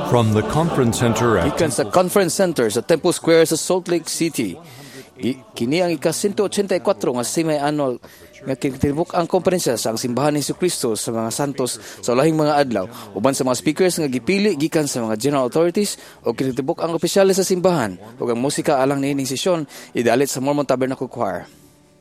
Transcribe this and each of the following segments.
From the conference center at Gikan sa Conference Center sa Temple Square sa Salt Lake City. Kini ang ika-184 nga semi-annual nga kinitibuk ang komperensya sa ang simbahan ni Jesucristo sa mga santos sa ulahing mga adlaw uban sa mga speakers nga gipili gikan sa mga general authorities o kinitibuk ang opisyales sa simbahan ug ang musika alang niining sesyon idalit sa Mormon Tabernacle Choir.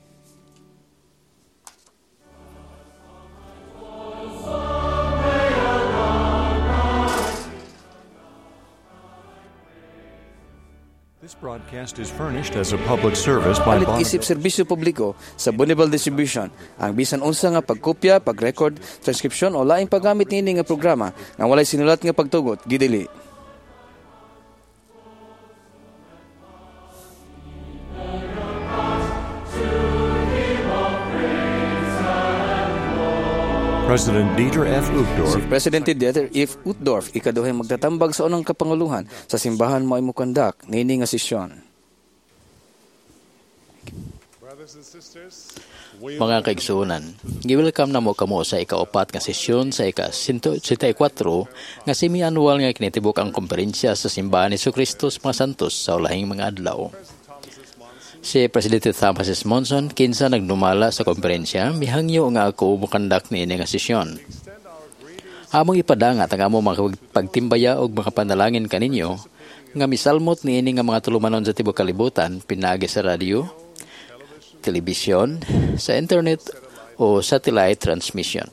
This broadcast is furnished as a public service by Palit isip serbisyo publiko sa Bonneville Distribution. Ang bisan unsa nga pagkopya, pag-record, transcription o laing paggamit niini nga programa nga walay sinulat nga pagtugot gidili. President Dieter F. Uchtdorf. Si Presidente Dieter F. Uchtdorf ikaduhay magtatambag sa unang kapanguluhan sa simbahan mo imukandak niini nga sesyon. Mga kaigsunan, gi-welcome na mo kamo sa ika-4 nga sesyon sa ika-184 nga semi-annual nga kinitibuk ang komperensya sa simbahan ni Jesucristo sa mga santos sa ulahing mga adlaw. Si Presidente Thomas S. Monson kinsa nagdumala sa komperensya mihangyo nga ako mukandak niini nga sesyon. Among ipadangat ang among pagtimbaya og mga panalangin kaninyo nga misalmot niini nga mga tulumanon sa tibuok kalibutan pinaagi sa radyo, telebisyon, sa internet o satellite transmission.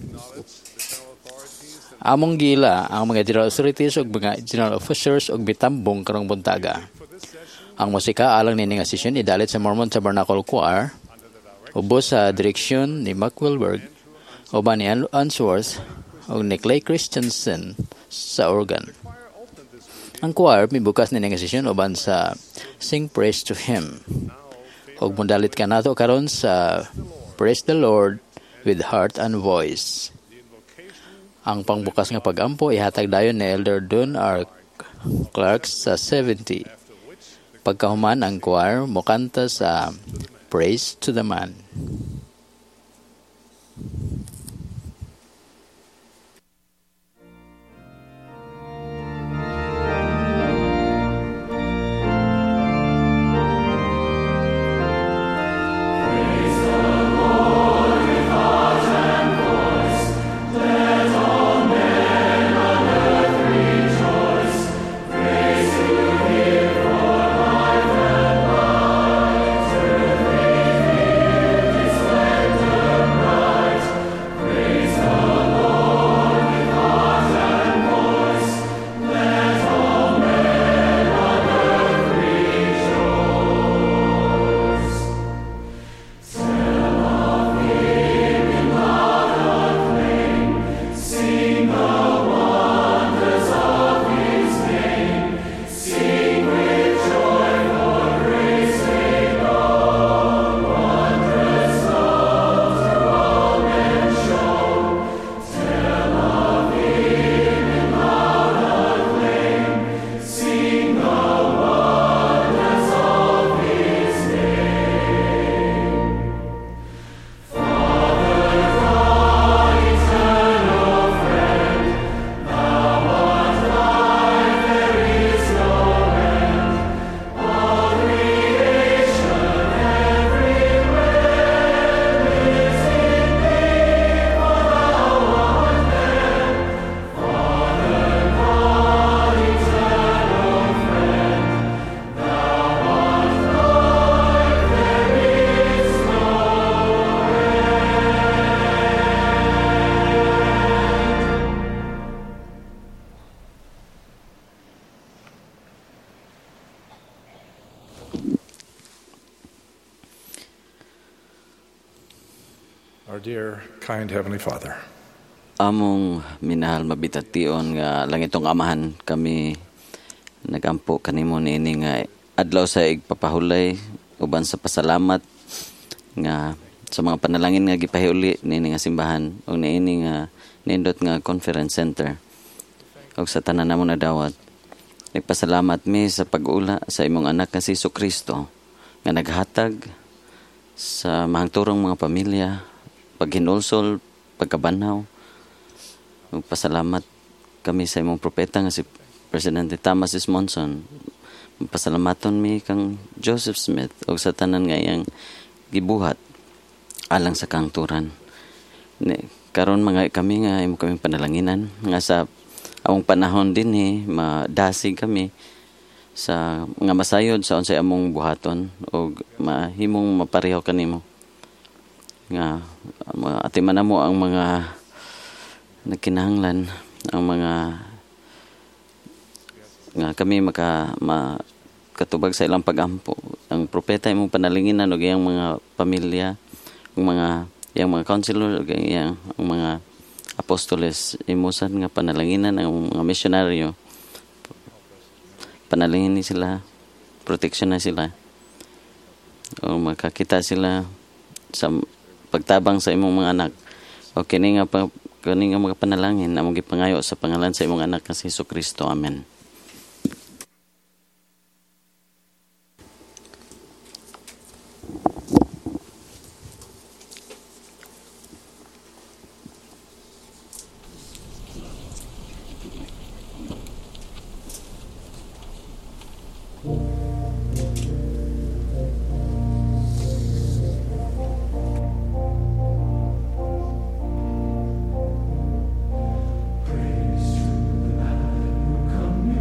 Among gila ang mga general authorities ug mga general officers ug mitambong karong buntaga. Ang musika alang niini nga sesyon idalit sa Mormon Tabernacle Choir ubos sa direksyon ni Mark Wilberg uban ni Answorth ug ni Clay Christensen sa organ. Ang choir mibukas niini nga sesyon uban sa Sing Praise to Him. Ug mundalit ka nato karon sa Praise the Lord with Heart and Voice. Ang pangbukas nga pagampo ihatag dayon ni Elder Don R. Clark sa 70. Pagkahuman ang choir mokanta sa Praise to the Man. Our dear, kind Heavenly Father, Among minahal mabitation nga langitong amahan kami nagampo kanimo niini nga adlaw sa igpapahulay uban sa pasalamat nga sa mga panalangin nga gipahiuli niini nga simbahan ug niini nga nindot nga conference center ug sa tanan namon nadawat. Nagpasalamat mi sa pag-ula sa imong anak nga si Jesucristo nga naghatag sa mahangturong mga pamilya, paghinulsol, pagkabanhaw. Magpasalamat kami sa imong propeta nga si Presidente Thomas S. Monson, pasalamaton mi kang Joseph Smith o sa tanan nga iyang gibuhat alang sa kangturan. Karon mga kami nga imo kaming panalanginan nga sa among panahon din madasig kami sa nga masayod sa unsay among buhaton o mahimong mapareho kanimo nga atiman namo ang mga nagkinahanglan, ang mga nga kami makatubag sa ilang pagampo. Ang propeta imong panalinginan og iyang mga pamilya, ang mga counselor, ang mga apostoles, imusan nga panalanginan ang mga misyonaryo. Panalingin sila, proteksyon na sila. O makakita sila sa pagtabang sa imong mga anak. O kini nga mga panalangin among gipangayo sa pangalan sa imong anak nga si Jesucristo. Amen. Praise to the Lamb who come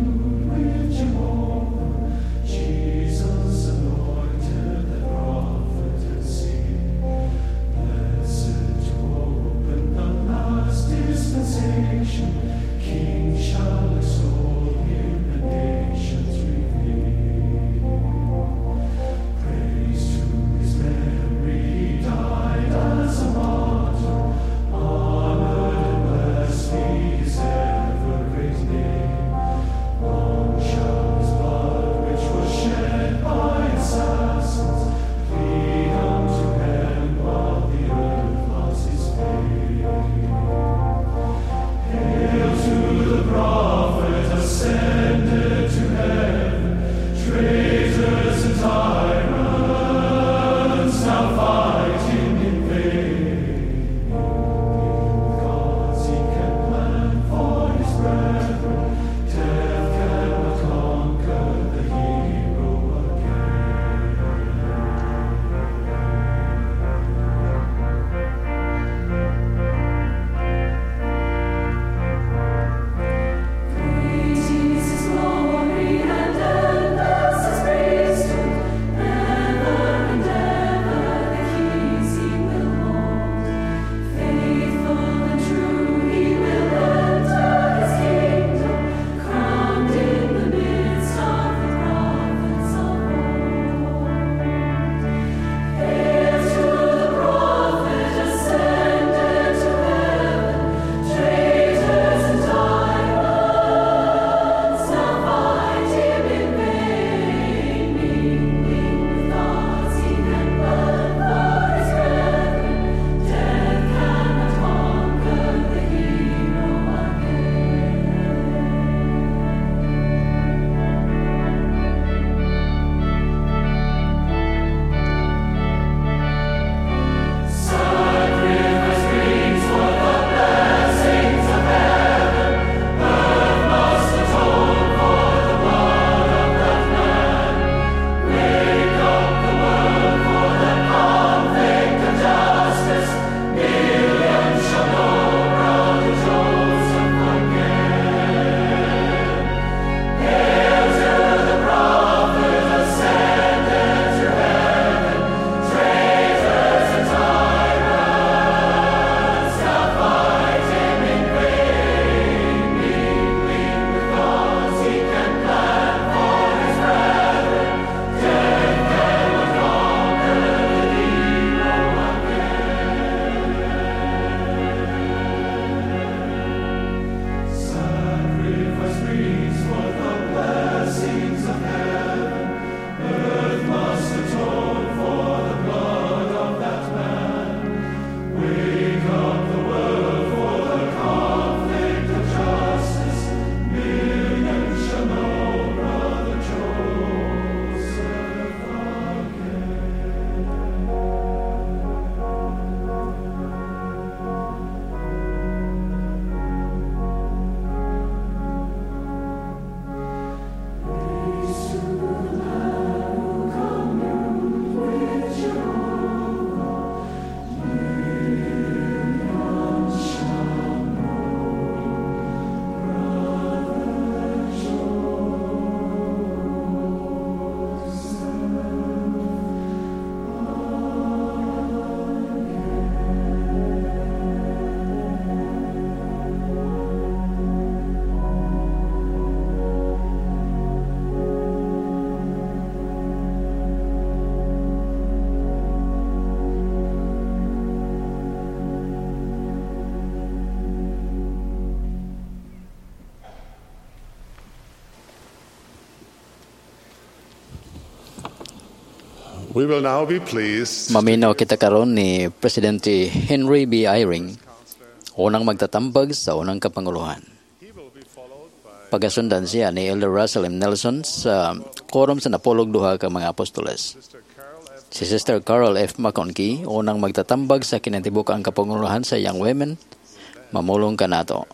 We will now be pleased Maminaw kita karon ni Presidente Henry B. Eyring, unang magtatambag sa unang kapanguluhan. Pagasundan siya ni Elder Russell M. Nelson sa quorum sa napulog duha ka mga apostoles. Si Sister Carol F. McConkie, unang magtatambag sa kinatibukang kapanguluhan sa Young Women, mamulong ka nato.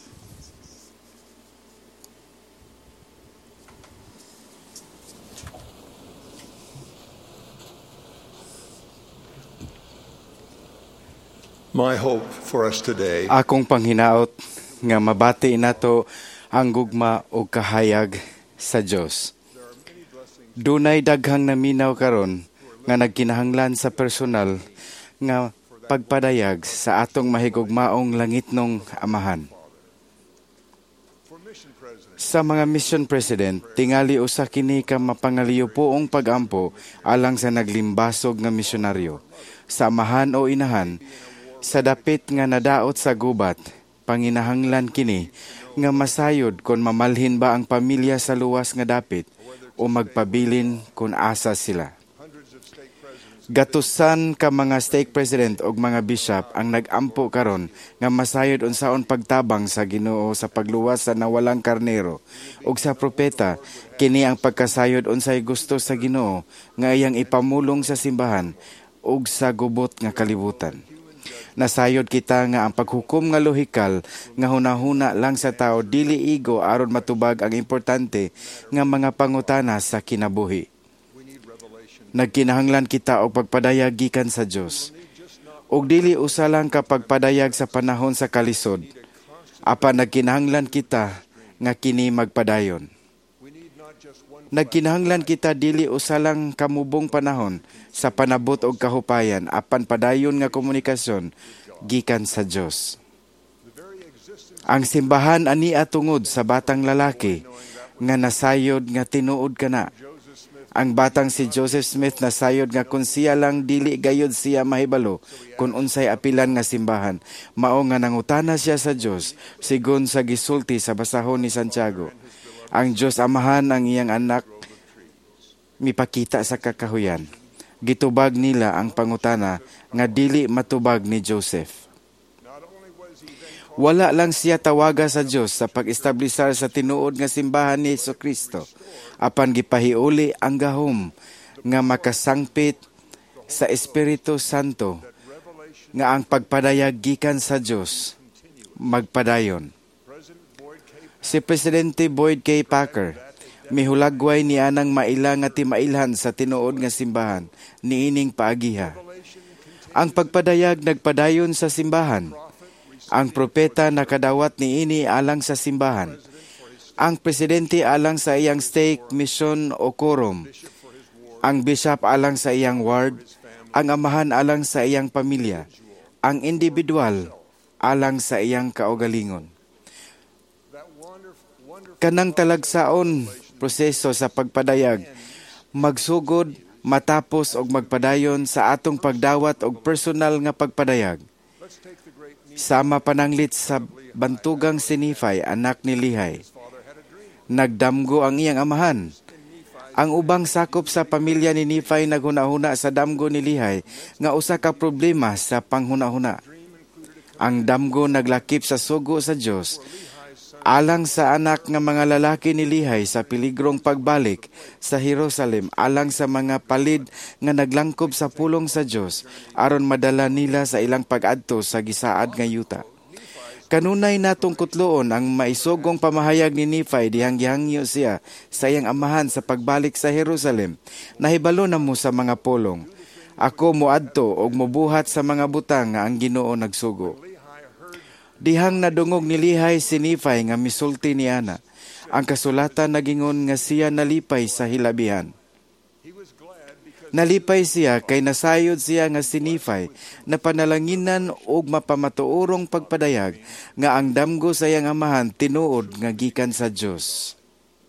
my hope for us today Akong panghinaot nga mabati nato ang gugma o kahayag sa Dios. Dunay daghang naminaw karon nga nagkinahanglan sa personal nga pagpadayag sa atong mahigugmaong langitnong amahan. Sa mga mission president, tingali usa kini ka mapangaliyo poong pagampo alang sa naglimbasog nga misyonaryo. Sa amahan o inahan, sa dapit nga nadaot sa gubat, panginahanglan kini nga masayod kung mamalhin ba ang pamilya sa luwas nga dapit o magpabilin kung asa sila. Gatusan ka mga stake president o mga bishop ang nag-ampo karon nga masayod unsaon pagtabang sa Ginoo sa pagluwas sa nawalang karnero ug sa propeta kini ang pagkasayod unsay gusto sa Ginoo nga iyang ipamulong sa simbahan ug sa gubot nga kalibutan. Nasayod kita nga ang paghukom nga lohikal nga hunahuna lang sa tao dili igo aron matubag ang importante nga mga pangutana sa kinabuhi. Nagkinahanglan kita og pagpadayag gikan sa Dios. Ug dili usa lang ka pagpadayag sa panahon sa kalisod. Apan nagkinahanglan kita nga kini magpadayon. Nagkinahanglan kita dili usa lang kamubong panahon sa panabot og kahupayan apan padayon nga komunikasyon gikan sa Dios. Ang simbahan ania tungod sa batang lalaki nga nasayod nga tinuod kana. Ang batang si Joseph Smith nasayod nga kung siya lang dili gayud siya mahibalo kung unsay apilan nga simbahan, mao nga nangutana siya sa Dios sigon sa gisulti sa basahon ni Santiago. Ang Dios Amahan ang iyang anak mipakita sa kakahuyan. Gitubag nila ang pangutana nga dili matubag ni Joseph. Wala lang siya tawaga sa Dios sa pag-establisar sa tinuod nga simbahan ni Jesucristo, apan gipahiuli ang gahom nga makasangpit sa Espiritu Santo nga ang pagpadayag gikan sa Dios magpadayon. Si Presidente Boyd K. Packer mihulagway ni anang maila nga timailhan sa tinuod nga simbahan niining paagiha. Ang pagpadayag nagpadayon sa simbahan. Ang propeta nakadawat niini alang sa simbahan. Ang presidente alang sa iyang stake, mission o quorum. Ang bishop alang sa iyang ward. Ang amahan alang sa iyang pamilya. Ang individual alang sa iyang kaugalingon. Kanang talagsaon proseso sa pagpadayag, magsugod, matapos og magpadayon sa atong pagdawat og personal nga pagpadayag. Sama pananglit sa bantugang si Nephi, anak ni Lehi. Nagdamgo ang iyang amahan. Ang ubang sakop sa pamilya ni Nephi naghunahuna sa damgo ni Lehi nga usa ka problema sa panghunahuna. Ang damgo naglakip sa sugo sa Dios alang sa anak nga mga lalaki ni Lehi sa piligrong pagbalik sa Jerusalem alang sa mga palid nga naglangkob sa pulong sa Dios aron madala nila sa ilang pag-adto sa gisaad nga yuta. Kanunay natong kutloon ang maisugong pamahayag ni Nephi dihang gihangyo siya sa iyang amahan sa pagbalik sa Jerusalem. Nahibalo na mo sa mga pulong. Ako moadto og mobuhat sa mga butang nga ang Ginoo nagsugo. Dihang nadungog ni Lehi si Nephi nga misulti ni ana. Ang kasulatan nagingon nga siya nalipay sa hilabihan. Nalipay siya kay nasayod siya nga si Nephi na panalanginan og mapamatuorong pagpadayag nga ang damgo sa iyang amahan tinuod nga gikan sa Dios.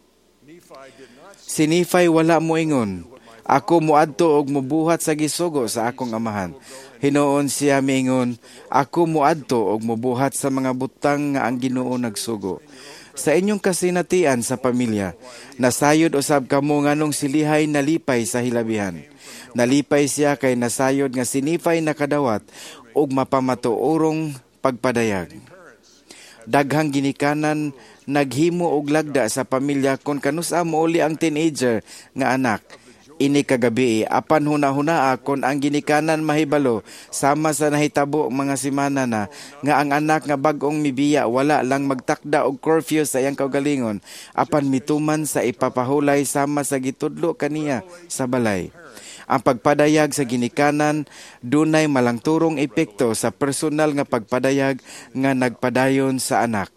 Si Nephi wala moingon, ako moadto og mobuhat sa gisugo sa akong amahan. Hinoon siya miingon, ako moadto og mobuhat sa mga butang nga ang Ginoo nagsugo. Sa inyong kasinatian sa pamilya, nasayod usab kamo nganong silihay nalipay sa hilabihan. Nalipay siya kay nasayod nga sinipay nakadawat ug mapamatuorong pagpadayag. Daghang ginikanan naghimo og lagda sa pamilya kon kanusa mouli ang teenager nga anak. Ini kagabi apan hunahuna kon ang ginikanan mahibalo sama sa nahitabo mga semana na nga ang anak nga bag-ong mibiya wala lang magtakda og curfew sa iyang kaugalingon apan mituman sa ipapahulay sama sa gitudlo kaniya sa balay. Ang pagpadayag sa ginikanan dunay malangturong epekto sa personal nga pagpadayag nga nagpadayon sa anak.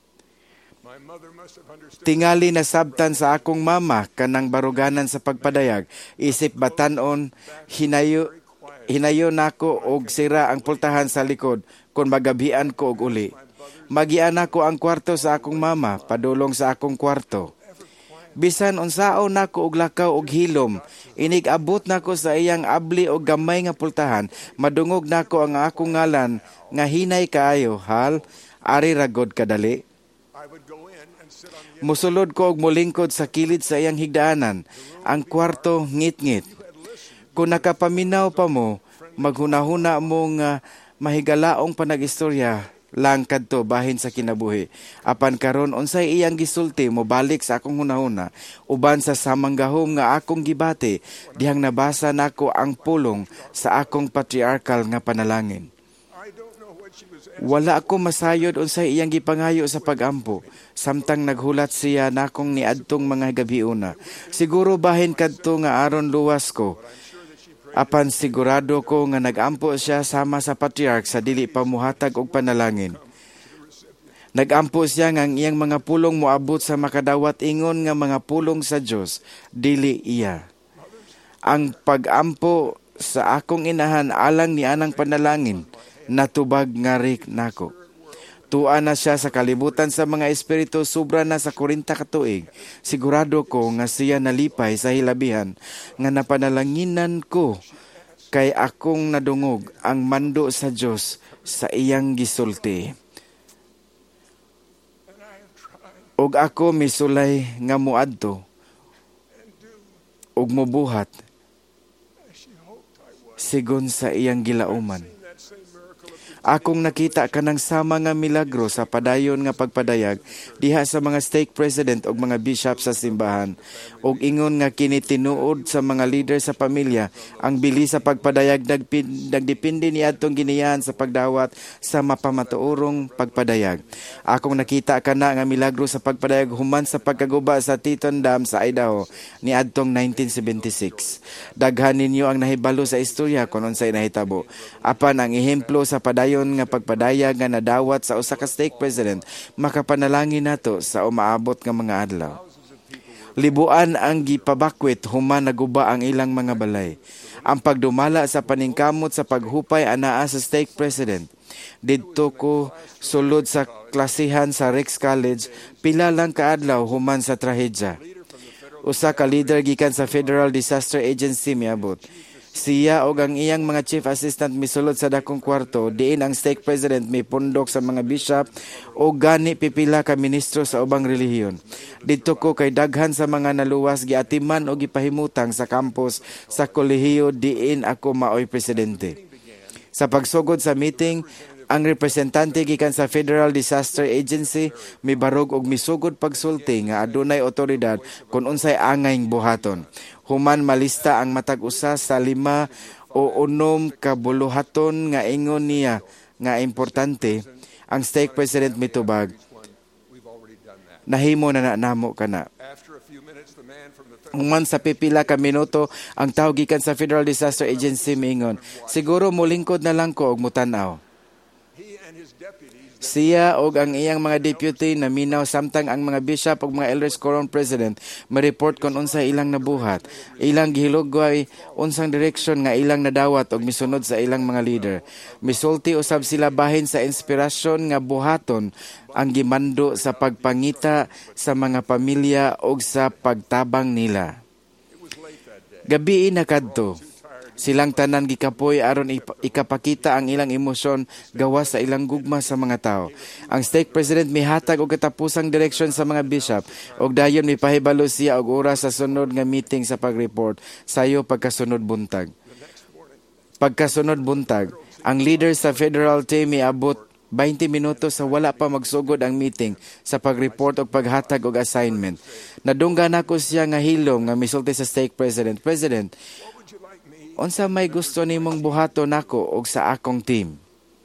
Tingali na sabtan sa akong mama kanang baruganan sa pagpadayag. Isip batanon, hinayo nako og sira ang pultahan sa likod kung magabian ko og uli. Magian ako ang kwarto sa akong mama, padulong sa akong kwarto. Bisan unsaon nako og lakaw og hilom, inig abot nako sa iyang abli og gamay nga pultahan, madungog nako ang akong ngalan nga hinay kaayo, hal, ari ragod kadali. Musulod ko og mulingkod sa kilid sa iyang higdaanan, ang kwarto ngit-ngit. Kung nakapaminaw pa mo, maghunahuna mo nga mahigalaong panag-istorya lang kadto bahin sa kinabuhi. Apan karon unsay iyang gisulti mo balik sa akong hunahuna, uban sa samang gahom nga akong gibati, dihang nabasa nako ang pulong sa akong patriarchal nga panalangin. Wala ako masayod unsay iyang gipangayo sa pagampo, samtang naghulat siya nakong niadtong mga gabiuna. Siguro bahin kadto nga aron luwas ko. Apan sigurado ko nga nagampo siya sama sa patriarch sa dili pamuhatag og panalangin. Nagampo siya nga ang iyang mga pulong moabot sa makadawat ingon nga mga pulong sa Dios, dili iya. Ang pagampo sa akong inahan alang ni anang panalangin, natubag nga rik nako. Tuan na siya sa kalibutan sa mga espiritu, sobra na sa 40 ka tuig. Sigurado ko nga siya nalipay sa hilabihan nga napanalanginan ko kay akong nadungog ang mando sa Dios sa iyang gisulti. Og ako misulay nga muadto og mubuhat sigon sa iyang gilauman. Akong nakita kanang sama nga milagro sa padayon nga pagpadayag diha sa mga stake president og mga bishop sa simbahan, og ingon nga kini tinuod sa mga leader sa pamilya. Ang bilis sa pagpadayag nagdepende ni adtong giniyan sa pagdawat sa mapamatuorong pagpadayag. Akong nakita kana nga milagro sa pagpadayag human sa pagkaguba sa Teton Dam sa Idaho ni adtong 1976. Daghan ninyo ang nahibalo sa istorya kun unsay nahitabo. Apan ang ehemplo sa padayon nga pagpadayag nga nadawat sa usa ka stake president, makapanalangin nato sa umaabot nga mga adlaw. Libuan ang gipabakwit human naguba ang ilang mga balay. Ang pagdumala sa paningkamot sa paghupay anaa sa stake president. Didto ko sulod sa klasihan sa Rex College, pila lang kaadlaw human sa trahedya. Usa ka leader gikan sa Federal Disaster Agency miabot. Siya o ang iyang mga chief assistant misulod sa dakong kwarto, diin ang stake president may pundok sa mga bishop o gani pipila ka ministro sa ubang relihiyon. Dito ko kay daghan sa mga naluwas giatiman o gipahimutang sa campus sa kolehiyo diin ako maoy presidente. Sa pagsugod sa meeting, ang representante gikan sa Federal Disaster Agency mibarog og misugod pagsulti nga adunay otoridad kung unsay angayng buhaton. Human malista ang matag usa sa 5 o 6 ka buluhaton nga ingon niya nga importante, ang stake president mitubag. Nahimo na namo kana. Human sa pipila ka minuto, ang tao gikan sa Federal Disaster Agency miingon, siguro mulingkod na lang ko og mutanaw. Siya og ang iyang mga deputy na minaw samtang ang mga bishop ug mga elders quorum president ma-report kon unsa ilang nabuhat. Ilang gihilugway unsang direksyon nga ilang nadawat og misunod sa ilang mga leader. Misulti usab sila bahin sa inspirasyon nga buhaton ang gimando sa pagpangita sa mga pamilya og sa pagtabang nila. Gabi na kadto. Silang tanan gikapoy aron ikapakita ang ilang emosyon gawas sa ilang gugma sa mga tao. Ang stake president mihatag og katapusang direksyon sa mga bishop ug dayon mipahibalo siya og oras sa sunod nga meeting sa pag-report sayo pagkasunod buntag. Pagkasunod buntag, ang leader sa federal team miabot 20 minutos sa wala pa magsugod ang meeting sa pag-report o paghatag og assignment. Nadungga nako siya nga hilom nga misulti sa stake president. President, unsa may gusto nimong buhaton nako og sa akong team?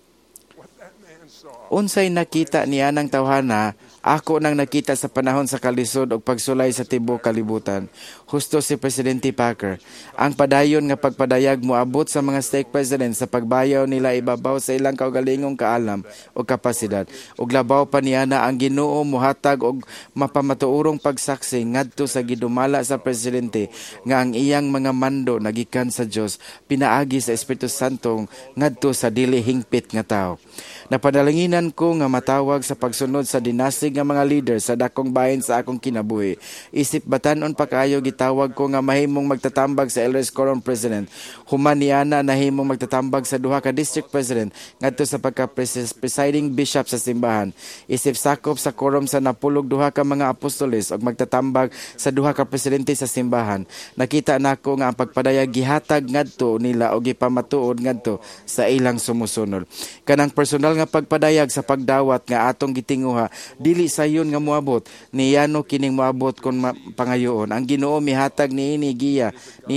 Unsay nakita niya ng tawhana, ako nang nakita sa panahon sa kalisod o pagsulay sa tibuok kalibutan. Husto si Presidente Packer. Ang padayon nga pagpadayag moabot sa mga stake president sa pagbayaw nila ibabaw sa ilang kaugalingong kaalam o kapasidad. Ug labaw pa niya na ang Ginoo muhatag og mapamatuurong pagsaksi ngadto sa gidumala sa presidente nga ang iyang mga mando nagikan sa Dios pinaagi sa Espiritu Santo ngadto sa dili hingpit nga tao. Napadalanginan ko nga matawag sa pagsunod sa dinastig nga mga leader sa dakong bahin sa akong kinabuhi. Isip batanon pa kayo gitawag ko nga mahimong magtatambag sa Elders Quorum President. Human niana nahimong magtatambag sa duha ka district president ngadto sa pagka-presiding bishop sa simbahan. Isip sakop sa quorum sa napulog duha ka mga apostoles ug magtatambag sa duha ka presidente sa simbahan. Nakita nako nga ang pagpadayag gihatag ngadto nila og gipamatuod ngadto sa ilang sumusunod. Kanang personal nga pagpadayag sa pagdawat nga atong gitinguha dili sayon nga moabot niyano kining moabot kon pangayoon. Ang Ginoo mihatag niini giya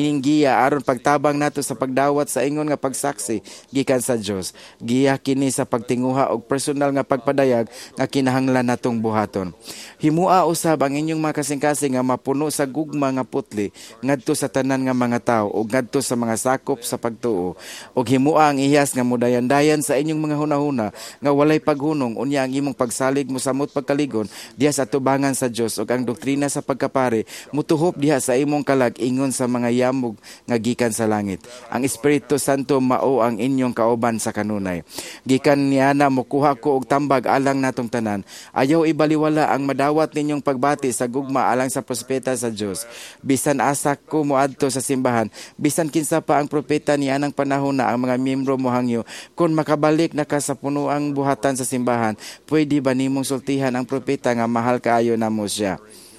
aron pagtabang nato sa pagdawat sa ingon nga pagsaksi gikan sa Dios. Giya kini sa pagtinguha og personal nga pagpadayag nga kinahanglan natong buhaton. Himua usab ang inyong mga kasing-kasing nga mapuno sa gugma nga putli ngadto sa tanan nga mga tawo ug ngadto sa mga sakop sa pagtuo. Ug himua ang ihas nga mudayan-dayan sa inyong mga hunahuna nga walay paghunong unya ang imong pagsalig mosamot pagkaligon diha sa atubangan sa Dios ug ang doktrina sa pagkapare mutuhop diha sa imong kalag ingon sa mga yamog nga gikan sa langit. Ang Espiritu Santo mao ang inyong kauban sa kanunay. Gikan niya na mokuha ko og tambag alang natong tanan. Ayaw ibaliwala ang madawat ninyong pagbati sa gugma alang sa propeta sa Dios. Bisan asa ko moadto sa simbahan, bisan kinsa pa ang propeta niya ng panahon na ang mga miyembro mohangyo kun makabalik na ka sa punuang buhatan sa simbahan, pwede ba nimong sultihan ang propeta nga mahal kaayo namo siya?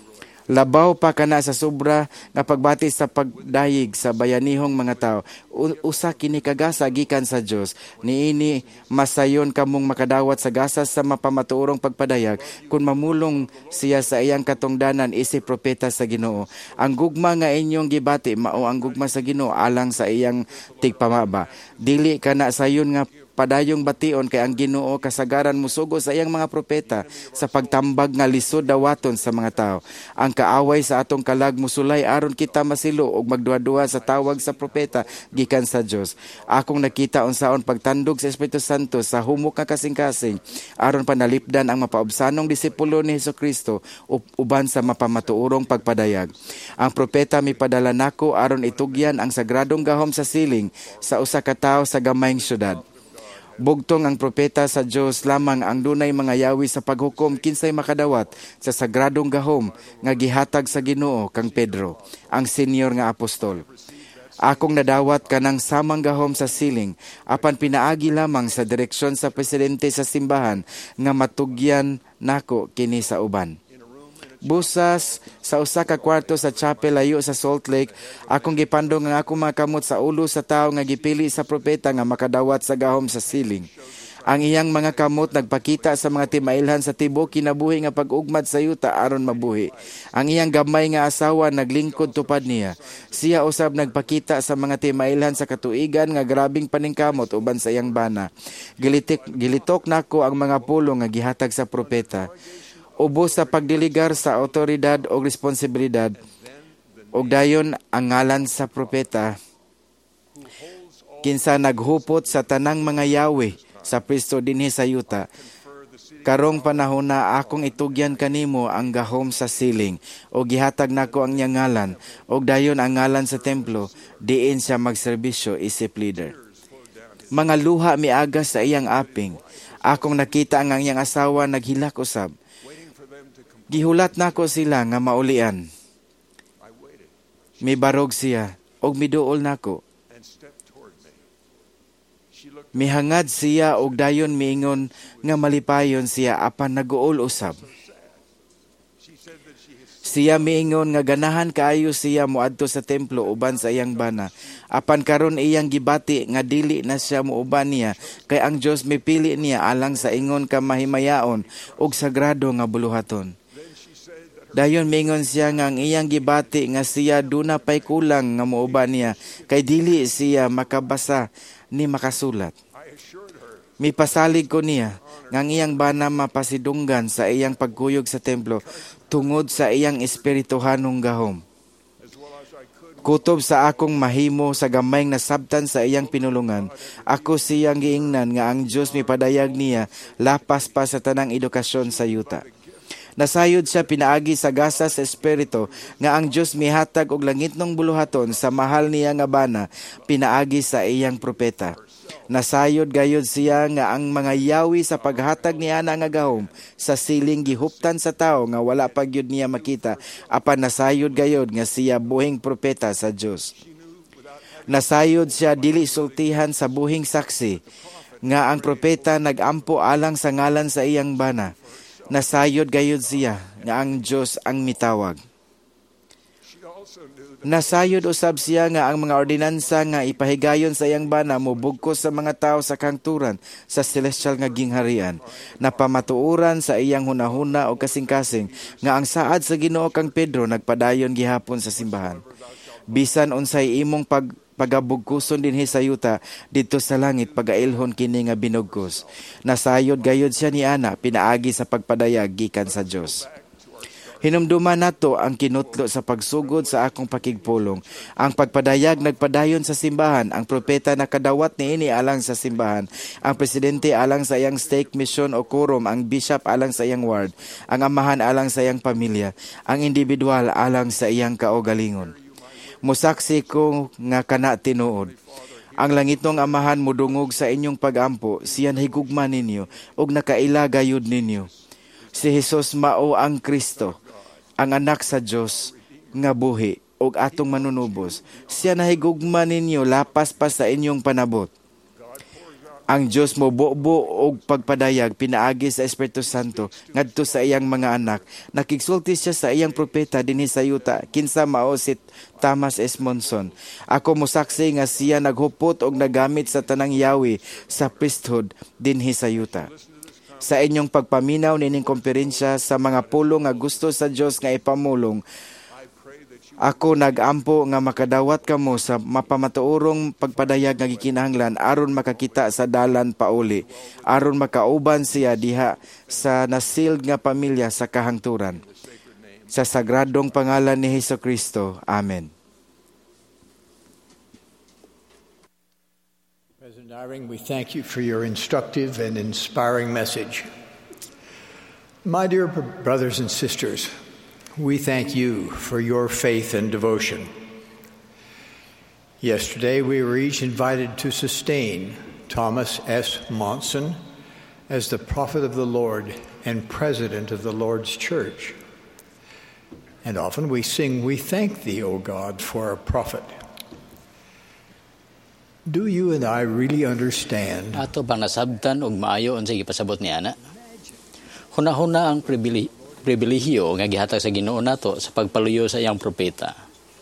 Labaw pa kana sa sobra nga pagbati sa pagdayig sa bayanihong mga tao. Usa kini kagasa gikan sa Dios. Niini masayon kamong makadawat sa gasas sa mapamatuorong pagpadayag kung mamulong siya sa iyang katungdanan isip propeta sa Ginoo. Ang gugma nga inyong gibati mao ang gugma sa Ginoo alang sa iyang tigpamaba. Dili kana sayon nga padayong bation kay ang Ginoo kasagaran musugo sa iyang mga propeta sa pagtambag nga lisod dawaton sa mga tao. Ang kaaway sa atong kalag musulay aron kita masilo og magduha-duha sa tawag sa propeta gikan sa Dios. Akong nakita unsaon pagtandog sa Espiritu Santo sa humok nga kasing-kasing aron panalipdan ang mapaubsanong disipulo ni Hesukristo uban sa mapamatuorong pagpadayag. Ang propeta mipadala nako aron itugyan ang sagradong gahom sa siling sa usa ka tawo sa gamayng syudad. Bugtong ang propeta sa Dios lamang ang dunay mga yawi sa paghukom kinsay makadawat sa sagradong gahom nga gihatag sa Ginoo kang Pedro, ang senior nga apostol. Akong nadawat kanang samang gahom sa siling apan pinaagi lamang sa direksyon sa presidente sa simbahan nga matugyan nako kini sa uban. Busas sa usa ka kwarto sa chapel layo sa Salt Lake, akong gipandong ang akong mga kamot sa ulo sa tawo nga gipili sa propeta nga makadawat sa gahom sa siling. Ang iyang mga kamot nagpakita sa mga timailhan sa tibuok kinabuhi nga pag-ugmad sa yuta aron mabuhi. Ang iyang gamay nga asawa naglingkod tupad niya. Siya usab nagpakita sa mga timailhan sa katuigan nga grabing paningkamot uban sa iyang bana. Gilitok nako ang mga pulo nga gihatag sa propeta. Ubos sa pagdiligar sa autoridad o responsibilidad og dayon ang ngalan sa propeta kinsa naghupot sa tanang mga yawi sa Kristo dinhi sa yuta. Karong panahon na akong itugyan kanimo ang gahom sa siling o gihatag nako ang iyang ngalan og dayon ang ngalan sa templo diin siya magserbisyo isip leader. Mga luha miagas sa iyang aping. Akong nakita ang iyang asawa naghilak usab. Gihulat nako sila nga maulian. Mibarog siya og miduol nako. Mihangad siya og dayon miingon nga malipayon siya apan naguol usab. Siya miingon nga ganahan kaayo siya moadto sa templo uban sa iyang bana. Apan karon iyang gibati nga dili na siya muuban niya kay ang Dios mipili niya alang sa ingon kamahimayaon ug sagrado nga buluhaton. Dayon miingon siya nga ang iyang gibati nga siya duna pay kulang nga muuban niya kay dili siya makabasa ni makasulat. Mipasalig ko niya nga ang iyang bana mapasidunggan sa iyang pagkuyog sa templo tungod sa iyang espirituhanong gahom. Kutob sa akong mahimo sa gamayng nasabtan sa iyang pinulungan, ako siyang giingnan nga ang Dios mipadayag niya lapas pa sa tanang edukasyon sa yuta. Nasayod siya pinaagi sa gasa sa espiritu nga ang Dios mihatag og langitnong buluhaton sa mahal niya nga bana pinaagi sa iyang propeta. Nasayod gayud siya nga ang mga yawi sa paghatag niya na nga gahom sa siling gihuptan sa tao nga wala pa gyud niya makita, apan nasayod gayud nga siya buhing propeta sa Dios. Nasayod siya dili sultihan sa buhing saksi nga ang propeta nagampo alang sa ngalan sa iyang bana. Nasayod gayud siya nga ang Dios ang mitawag. Nasayod usab siya nga ang mga ordinansa nga ipahigayon sa iyang bana mubugkos sa mga tao sa kangturan sa celestial nga gingharian, napamatuoran sa iyang hunahuna o kasing-kasing nga ang saad sa Ginoo kang Pedro nagpadayon gihapon sa simbahan. Bisan unsay imong pagabugkuson dinhi sa yuta didto sa langit pagailhon kini nga binugkos. Nasayod gayud siya ni ana pinaagi sa pagpadayag gikan sa Dios. Hinumduman nato ang kinutlo sa pagsugod sa akong pakigpulong. Ang pagpadayag nagpadayon sa simbahan, ang propeta nakadawat niini alang sa simbahan, ang presidente alang sa iyang stake mission o quorum, ang bishop alang sa iyang ward, ang amahan alang sa iyang pamilya, ang individual alang sa iyang kaugalingon. Musaksi ko nga kana tinuod. Ang langitong amahan mudungog sa inyong pagampo, siyan higugma ninyo ug nakaila gayud ninyo. Si Jesus mao ang Kristo, ang anak sa Dios nga buhi ug atong manunubos. Siya nahigugma ninyo lapas pa sa inyong panabot. Ang Dios mo buo og pagpadayag pinaagi sa Espiritu Santo ngadto sa iyang mga anak. Nakigsulti siya sa iyang propeta dinhi sa yuta kinsa mao si Thomas S. Monson. Ako mosaksi nga siya naghupot og nagamit sa tanang yawi sa priesthood dinhi sa yuta. Sa inyong pagpaminaw nining komperensya sa mga pulong nga gusto sa Dios nga ipamulong, ako nagampo nga makadawat kamo sa mapamatuorong pagpadayag nga gikinahanglan aron makakita sa dalan pauli, aron makauban siya diha sa nasealed nga pamilya sa kahangturan. Sa sagradong pangalan ni Hesukristo. Amen. President Eyring, we thank you for your instructive and inspiring message. My dear brothers and sisters, we thank you for your faith and devotion. Yesterday, we were each invited to sustain Thomas S. Monson as the prophet of the Lord and president of the Lord's Church. And often we sing, "We thank thee, O God, for our prophet." Do you and I really understand? Ato bang nasabtan og maayo unsay gipasabot ni ana? Hunahuna ang pribilehiyo nga gihatag sa Ginoo nato sa pagpaluyo sa iyang propeta.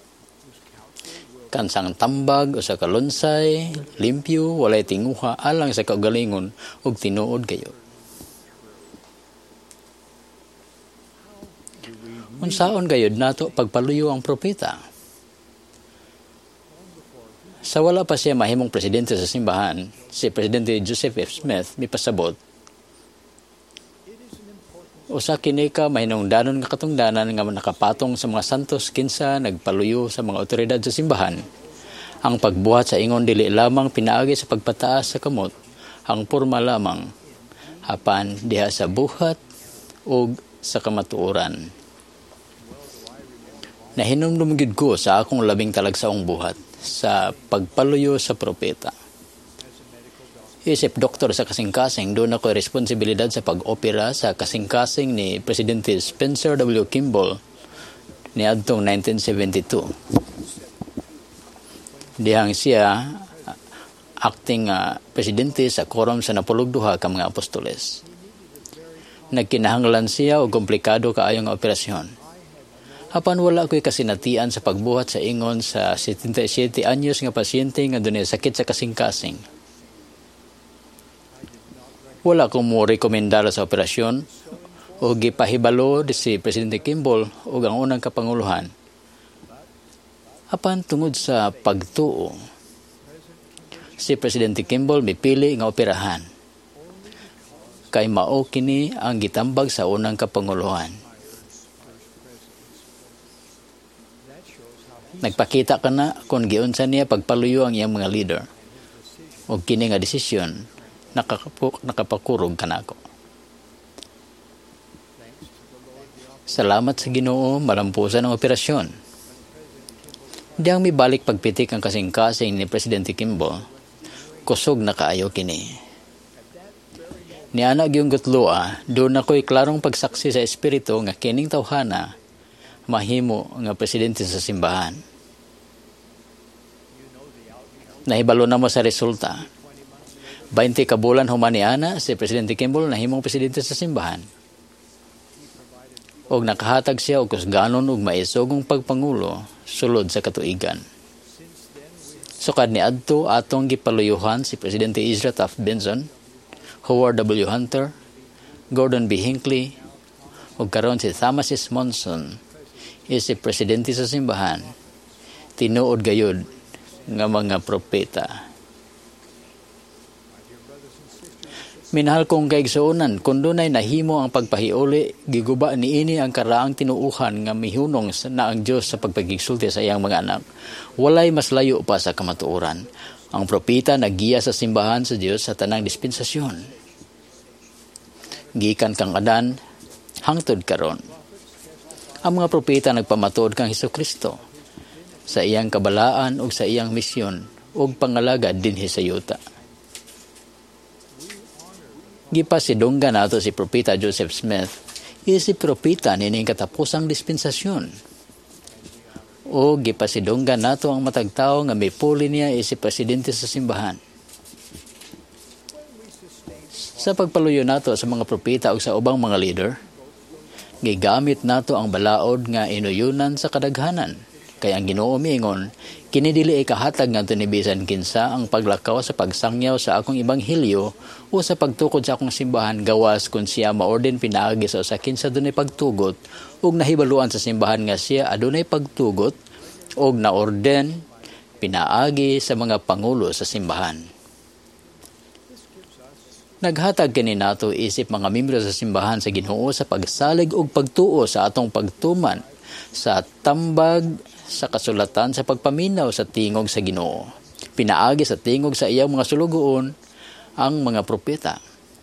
Kansang tambag o sa kalunsay, limpyo, walay tinguha alang sa kaugalingon ug tinuod kayo. Unsaon gayud nato pagpaluyo ang propeta? Sa wala pa siya mahimong presidente sa simbahan, si Presidente Joseph F. Smith mipasabot, usa kini ka mahinungdanon nga katungdanan nga nakapatong sa mga santos kinsa nagpaluyo sa mga otoridad sa simbahan. Ang pagbuhat sa ingon dili lamang pinaagi sa pagpataas sa kamot, ang porma lamang, apan diha sa buhat ug sa kamatuoran. Nahinumdum gyud ko sa akong labing talagsaong buhat sa pagpaluyo sa propeta. Isip doktor sa kasing-kasing, doon ako responsibilidad sa pag-opera sa kasing-kasing ni Presidente Spencer W. Kimball ni adtong 1972. Dihang siya acting presidente sa quorum sa 12 ka mga apostoles. Nagkinahanglan siya og komplikado kaayo nga operasyon. Apan wala ko'y kasinatian sa pagbuhat sa ingon sa 77 anyos nga pasyente nga dunay sakit sa kasing-kasing. Wala ko mo rekomendar sa operasyon o gipahibalo si Presidente Kimball o ang unang kapanguluhan. Apan tungod sa pagtuo, si Presidente Kimball mipili nga operahan. Kay mao kini ang gitambag sa unang kapanguluhan. Nagpakita ka na kung giunsa niya pagpaluyo ang iyang mga leader. O kini nga desisyon, nakapakurog ka na ako. Salamat sa Ginoo, malampusan ang operasyon. Diyang mibalik pagpitik ang kasing-kasing ni Presidente Kimball, kusog na kaayo kini. Ni anak yung gutlua, doon ako'y klarong pagsaksi sa espiritu nga kining tawhana, mahimo nga presidente sa simbahan. Nahibalo na mo sa resulta. 20 ka bulan humaniana si Presidente Kimball nahimong presidente sa simbahan. Og nakahatag siya og kusganon og maisugong pagpangulo sulod sa katuigan. Sukad ni adto atong gipaluyuhan si Presidente Ezra Taft Benson, Howard W. Hunter, Gordon B. Hinckley, ug karon si Thomas S. Monson si presidente sa simbahan. Tinuod gayud nga mga propeta. Minahal kong kaigsuonan, kung dunay nahimo ang pagpahiuli, giguba niini ang karaang tinuuhan nga mihunong na ang Diyos sa pagpagigsulti sa iyang mga anak. Walay mas layo pa sa kamatuoran. Ang propeta naggiya sa simbahan sa Diyos sa tanang dispensasyon. Gikan kang Adan, hangtod karon. Ang mga propeta nagpamatod kang Hesukristo sa iyang kabalaan ug sa iyang misyon ug pangalagad dinhi sa yuta. Gipasidonggan nato si propeta Joseph Smith, si propeta nining katapusang dispensasyon. O gipasidonggan nato ang matag tawo nga mipuli niya si presidente sa simbahan. Sa pagpaluyo nato sa mga propeta ug sa ubang mga leader, gigamit nato ang balaod nga inuyunan sa kadaghanan. Kaya ang Ginoo miingon, kini dili ikahatag ngadto ni bisan kinsa ang paglakaw sa pagsangyaw sa akong ebanghelyo o sa pagtukod sa akong simbahan gawas kun siya maorden pinaagi sa usa kinsa dunay pagtugot ug nahibaluan sa simbahan nga siya adunay pagtugot ug naorden pinaagi sa mga pangulo sa simbahan. Naghatag kini nato isip mga miyembro sa simbahan sa Ginoo sa pagsalig ug pagtuo sa atong pagtuman sa tambag sa kasulatan sa pagpaminaw sa tingog sa Ginoo. Pinaagi sa tingog sa iyang mga sulugoon ang mga propeta.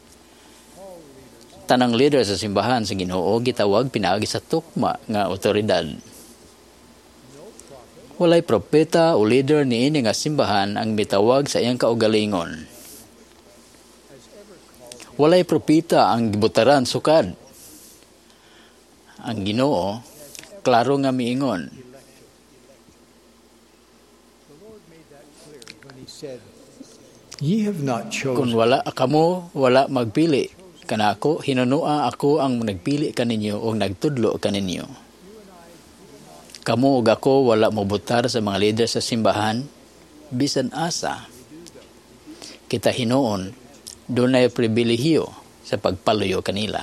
Tanang leader sa simbahan sa Ginoo gitawag pinaagi sa tukma nga otoridad. Walay propeta o leader niini nga simbahan ang mitawag sa iyang kaugalingon. Walay propeta ang gibutaran sukad. Ang Ginoo klaro nga miingon, Ye have not kung chosen wala kamo, wala magpili. Kanako, hinunua ako ang nagpili kaninyo o nagtudlo kaninyo. Kamo ug ako wala mobutar sa mga leader sa simbahan, bisan asa. Kita hinuon, dunay pribilehiyo sa pagpaluyo kanila.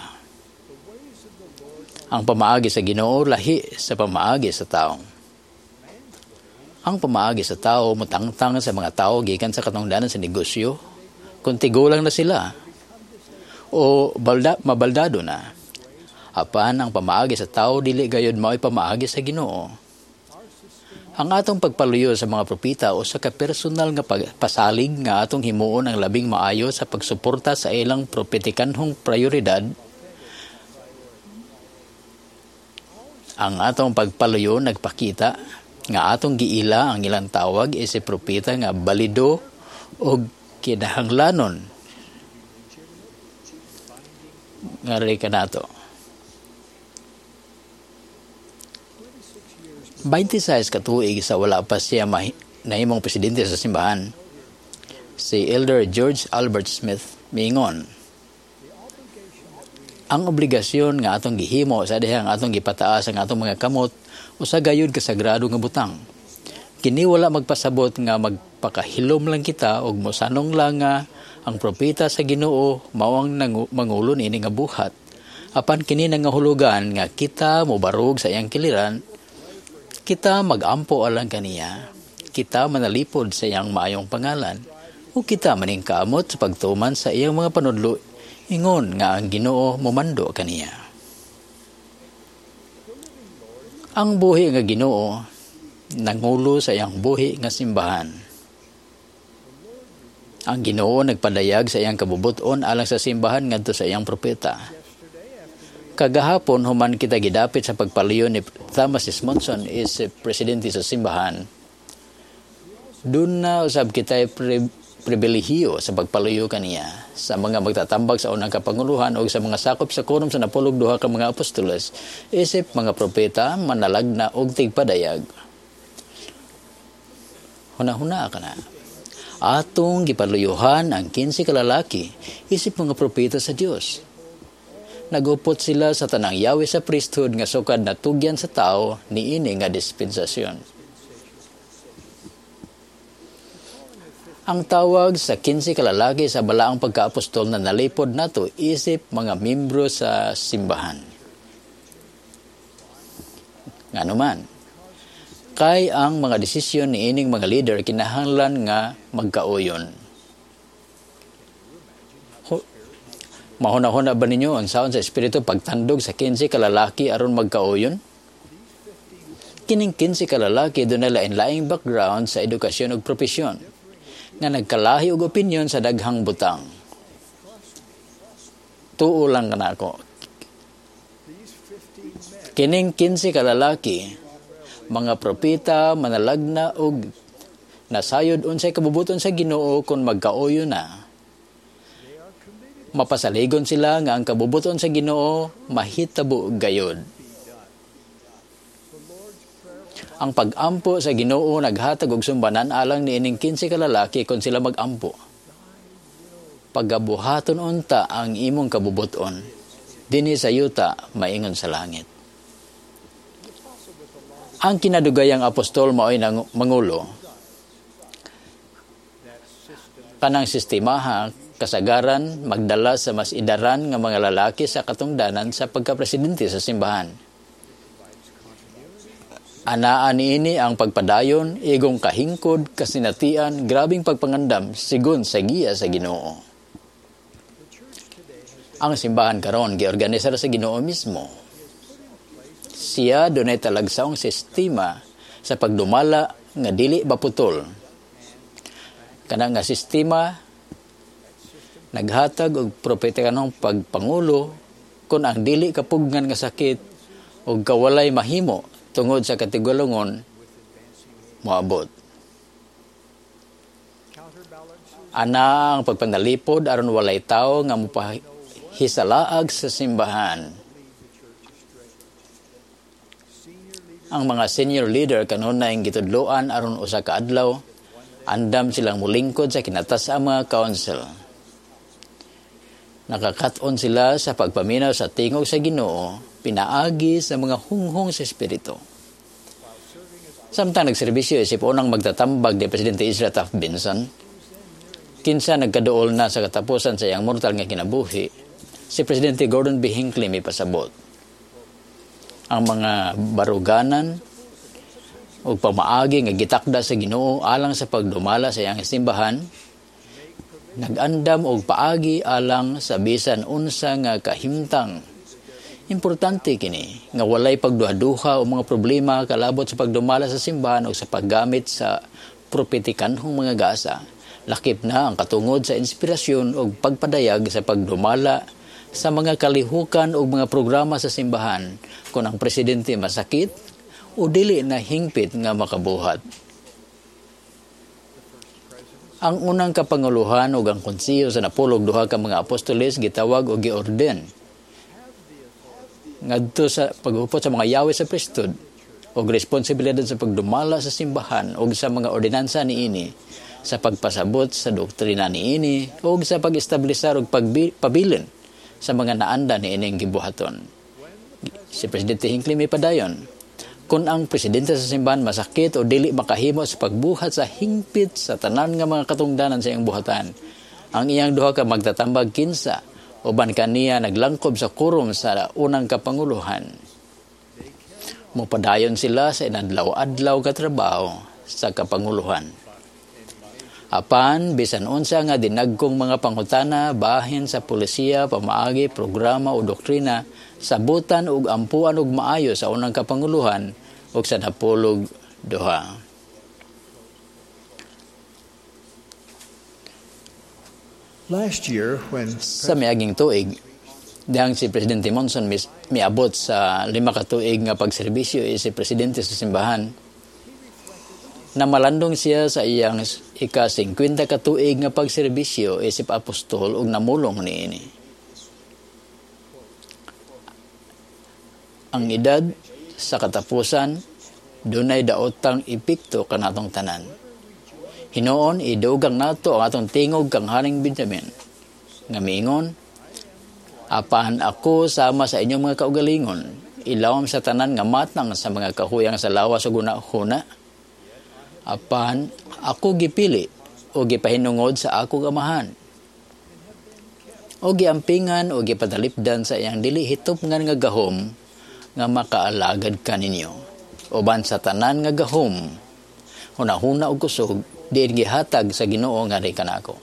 Ang pamaagi sa Ginoo lahi sa pamaagi sa tao. Ang pamaagi sa tao mutangtang sa mga tao gikan sa katungdanan sa negosyo, kung tigulang na sila o mabaldado na. Apan ang pamaagi sa tao dili gayud mao'y pamaagi sa Ginoo. Ang atong pagpaluyo sa mga propeta o sa kapersonal nga pasalig nga atong himuon ang labing maayo sa pagsuporta sa ilang propetikanhong prioridad. Ang atong pagpaluyo nagpakita nga atong giila ang ilang tawag si propeta nga balido o kinahanglanon nga reka nato. 26 katuig sa wala pa siya nahimong presidente sa simbahan, si Elder George Albert Smith, miingon, ang obligasyon nga atong gihimo sa dihang atong gipataas ang atong mga kamot o sa gayud kasagrado nga butang. Kini wala magpasabot nga magpakahilom lang kita og mosanong lang nga ang propeta sa Ginoo mao ang mangulo ini nga buhat. Apan kini nangahulugan nga kita mobarog sa iyang kiliran, kita magampo alang kaniya, kita manalipod sa iyang maayong pangalan, o kita maningkamot sa pagtuman sa iyang mga panudlo, ingon nga ang Ginoo momando kaniya. Ang buhi nga Ginoo nangulo sa iyang buhi nga simbahan. Ang Ginoo nagpadayag sa iyang kabubuton alang sa simbahan ngadto sa iyang propeta. Kagahapon human kita gidapit sa pagpaliyo ni Thomas S. Monson is presidente sa simbahan. Doon na usab kita pribilehiyo sa pagpalayo kaniya sa mga magtatambag sa unang kapanguluhan o sa mga sakop sa quorum sa 12 ka mga apostoles, isip mga propeta, manalagna og tigpadayag. Huna-huna ka na. Atong gipaluyuhan ang 15 kalalaki, isip mga propeta sa Dios. Nagupot sila sa tanang yawi sa priesthood nga sukad na tugyan sa tao niini nga dispensasyon. Ang tawag sa 15 kalalaki sa balaang pagkaapostol na nalipod nato isip mga membro sa simbahan. Nganuman, kay ang mga desisyon ni ining mga leader kinahanglan nga magkauyon. Mahuna-huna ba ninyo ang saon sa espiritu pagtandog sa 15 kalalaki aron magkauyon? Kining 15 kalalaki doon na lain-laing background sa edukasyon ug propesyon nga nagkalahi og opinyon sa daghang butang. Tuo lang kana ako. Kining 15 kalalaki, mga propeta, manalagna og nasayod unsay kabubuton sa Ginoo kung magkauyo na. Mapasaligon sila nga ang kabubuton sa Ginoo mahitabo gayod. Ang pag-ampo sa Ginoo naghatag og sumbanan alang niining 15 kalalaki kung sila mag-ampo. Pagabuhaton unta ang imong kabubuton, dinhi sa yuta maingon sa langit. Ang kinadugayang apostol mao'y mangulo. Kanang sistemaha kasagaran magdala sa mas idaran nga mga lalaki sa katungdanan sa pagkapresidente sa simbahan. Anaan niini ang pagpadayon, igong kahingkod, kasinatian, grabing pagpangandam, sigon sa giya sa Ginoo. Ang simbahan karon giorganisar sa Ginoo mismo. Siya dunay talagsaong sistema sa pagdumala nga dili baputol. Kana nga sistema naghatag og propetikanong pagpangulo kung ang dili kapugnan nga sakit o kawalay mahimo tungod sa katigulungon moabot. Ana ang pagpanalipod aron walay tawo nga mopahisalaag sa simbahan. Ang mga senior leader kanunay ang gitudloan aron usa ka adlaw andam silang mulingkod sa kinatas-ang mga council. Nakakaton sila sa pagpaminaw sa tingog sa Ginoo, pinaagi sa mga hunghong sa espiritu. Samtang nagserbisyo isip unang magtatambag ni Presidente Ezra Taft Benson, kinsa nagkaduol na sa katapusan sa iyang mortal nga kinabuhi, si Presidente Gordon B. Hinckley may pasabot. Ang mga baruganan o pamaagi nga gitakda sa Ginoo alang sa pagdumala sa iyang simbahan, nagandam og paagi alang sa bisan unsa nga kahimtang. Importante kini nga walay pagduha-duha o mga problema kalabot sa pagdumala sa simbahan o sa paggamit sa propetikanhong mga gasa. Lakip na ang katungod sa inspirasyon o pagpadayag sa pagdumala sa mga kalihukan o mga programa sa simbahan kung ang presidente masakit o dili na hingpit nga makabuhat. Ang unang kapanguluhan ug ang konseyo sa 12 ka mga apostoles gitawag o giorden ngadto sa pag-upot sa mga yawi sa priesthood o responsibilidad sa pagdumala sa simbahan o sa mga ordinansa niini, sa pagpasabot sa doktrina niini o sa pag-establisar o pabilin sa mga naanda niining gibuhaton. Si Presidente Hinckley may padayon, kung ang presidente sa simbahan masakit o dili makahimo sa pagbuhat sa hingpit sa tanan nga mga katungdanan sa iyang buhatan, ang iyang duha ka magtatambag kinsa uban kaniya naglangkob sa kurom sa unang kapanguluhan. Mupadayon sila sa inadlaw-adlaw ka trabaho sa kapanguluhan. Apan, bisan unsa nga dinagkong mga pangutana bahin sa polisiya, pamaagi, programa o doktrina, sabutan ug ampuan ug maayo sa unang kapanguluhan ug sa napulog duha. Last year, when Sa miaging tuig, dihang si Presidente Monson miabot sa 5 ka tuig nga pagserbisyo si Presidente sa simbahan, na malandong siya sa iyang ika-50 ka tuig nga pagserbisyo isip apostol ug namulong niini. Ang edad sa katapusan dunay daotang epekto kanatong tanan. Hinoon idugang nato ang atong tingog kang Haring Benjamin nga miingon, apan ako sama sa inyong mga kaugalingon, ilawom sa tanan nga matang sa mga kahuyang sa lawas ug guna-huna. Apan ako gipili o gipahinungod sa akong amahan, o giampingan o gipadalipdan sa iyang dili hitopngan nga gahom nga makaalagad kaninyo. Uban sa tanan nga gahom, hunahuna og kusog, diin gihatag sa Ginoo nga ri kanako.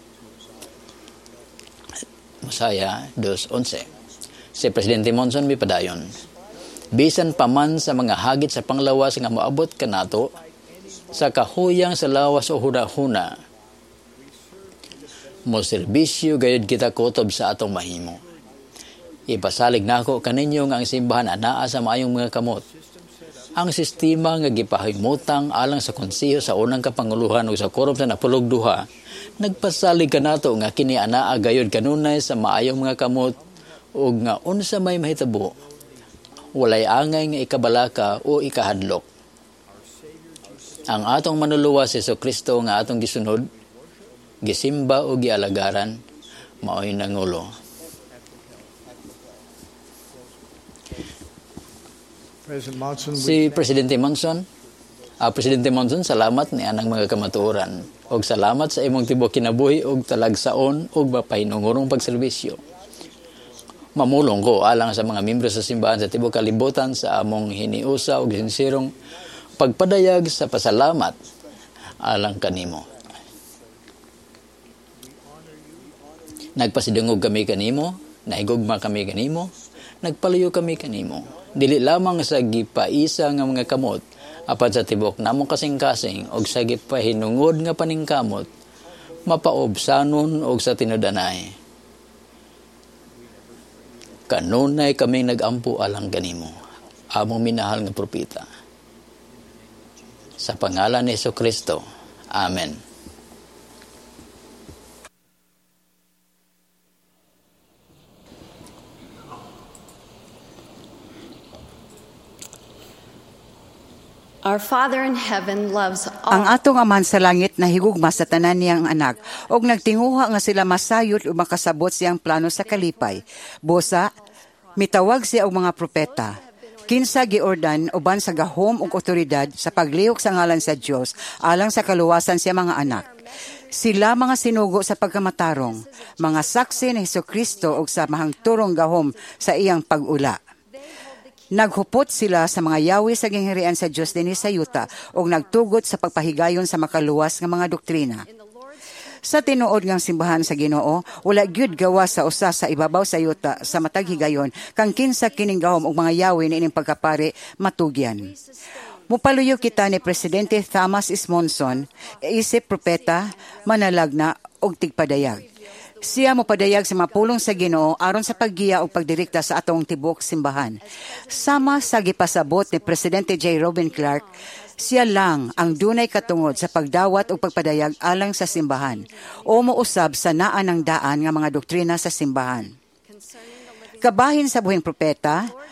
Mosiah 2:11. Si Presidente Monson mipadayon, bisan pa man sa mga hagit sa panglawas nga moabot kanato, sa kahuyang sa lawas o huna-huna, mo serbisyo gayud kita kutob sa atong mahimo. Ipasalig nako kaninyo nga ang simbahan anaa sa maayong mga kamot. Ang sistema nga gipahimutang alang sa konseho sa unang kapanguluhan ug sa korom sa napulog duha, nagpasalig kanato nga kini anaa gayud kanunay sa maayong mga kamot ug nga unsa may mahitabo, walay angay nga ikabalaka o ikahadlok. Ang atong manuluwas si Jesucristo nga atong gisunod, gisimba o gialagaran, mao'y nangulo. Si Presidente Monson, salamat ni anang mga kamatuoran og salamat sa imong tibok kinabuhi og talagsaon og mapahinungurong pagserbisyo. Mamulong ko alang sa mga miyembro sa simbahan sa tibok kalibutan sa among hiniusa og sinsirong pagpadayag sa pasalamat alang kanimo. Nagpasidungog kami kanimo, nahigugma kami kanimo, nagpaluyo kami kanimo. Dili lamang sa gipaisa nga mga kamot, apan sa tibok namong kasing-kasing og sa gipahinungod nga paningkamot, mapaobsanon og sa tinudanay. Kanunay kaming nagampo alang kanimo, among minahal nga propeta. Sa pangalan ni Jesucristo. Amen. Our Father in heaven loves all. Ang atong Amahan sa langit nahigugma sa tanan niyang anak og nagtinguha nga sila masayod o makasabot siyang plano sa kalipay. Busa, mitawag siya og mga propeta. Kinsa giordan uban sa gahom ug otoridad sa paglihok sa ngalan sa Dios alang sa kaluwasan siya mga anak. Sila mga sinugo sa pagkamatarong, mga saksi ni Jesucristo ug sa mahangturong gahom sa iyang pag-ula. Naghupot sila sa mga yawi sa gingharian sa Dios dinhi sa yuta ug nagtugot sa pagpahigayon sa makaluwas nga mga doktrina. Sa tinuod ngang simbahan sa Ginoo, wala gyud gawas sa usa sa ibabaw sa yuta sa matag higayon kang kinsa kining gahom ug mga yawi niining pagkapari matugyan. Mupaluyo kita ni Presidente Thomas S. Monson, isip propeta, manalagna ug tigpadayag. Siya mopadayag sa mapulong sa Ginoo aron sa paggiya ug pagdirekta sa atong tibok simbahan. Sama sa gipasabot ni Presidente J. Robin Clark, siya lang ang dunay katungod sa pagdawat ug pagpadayag alang sa simbahan o mousab sa naan ng daan nga mga doktrina sa simbahan. Kabahin sa buhing propeta,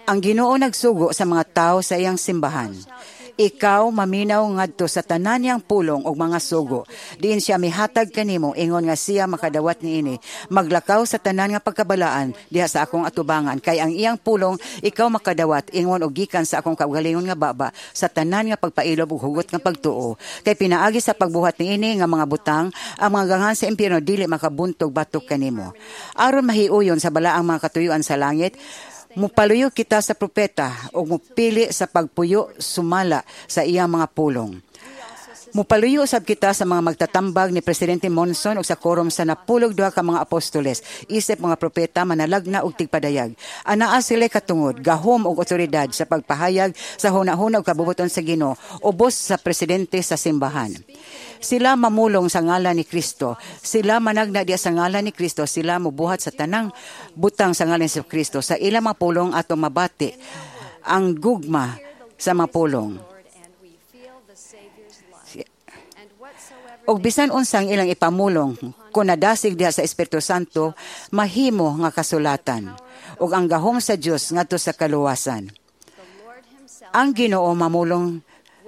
Ang Ginoo nagsugo sa mga tao sa iyang simbahan. Ikaw maminaw ngadto sa tanan niyang pulong og mga sugo. Diin siya mihatag kanimo ingon nga siya makadawat niini. Maglakaw sa tanan nga pagkabalaan diha sa akong atubangan kay ang iyang pulong ikaw makadawat ingon og gikan sa akong kaugalingon nga baba sa tanan nga pagpailob ug hugot nga pagtuo. Kay pinaagi sa pagbuhat niini nga mga butang ang mga gangan sa impyerno dili makabuntog batok kanimo. Aron mahiuyon sa balaang mga katuyuan sa langit, mupaluyo kita sa propeta o mupili sa pagpuyo sumala sa iyang mga pulong. Mupaluyo sab kita sa mga magtatambag ni Presidente Monson o sa korum sa napulog duha ka mga apostoles, isip mga propeta manalagna og tigpadayag. Anaa sila katungod, gahom og otoridad sa pagpahayag sa hunahuna ug kabubuton sa Ginoo, ubos sa presidente sa simbahan. Sila mamulong sa ngalan ni Kristo. Sila managna diya sa ngalan ni Kristo. Sila mubuhat sa tanang butang sa ngalan ni Kristo. Sa ilang mga pulong ato mabati ang gugma sa mga pulong. Og bisan unsang ilang ipamulong, kung nadasig diha sa Espiritu Santo, mahimo nga kasulatan. Og ang gahom sa Dios ngadto sa kaluwasan. Ang Ginoo mamulong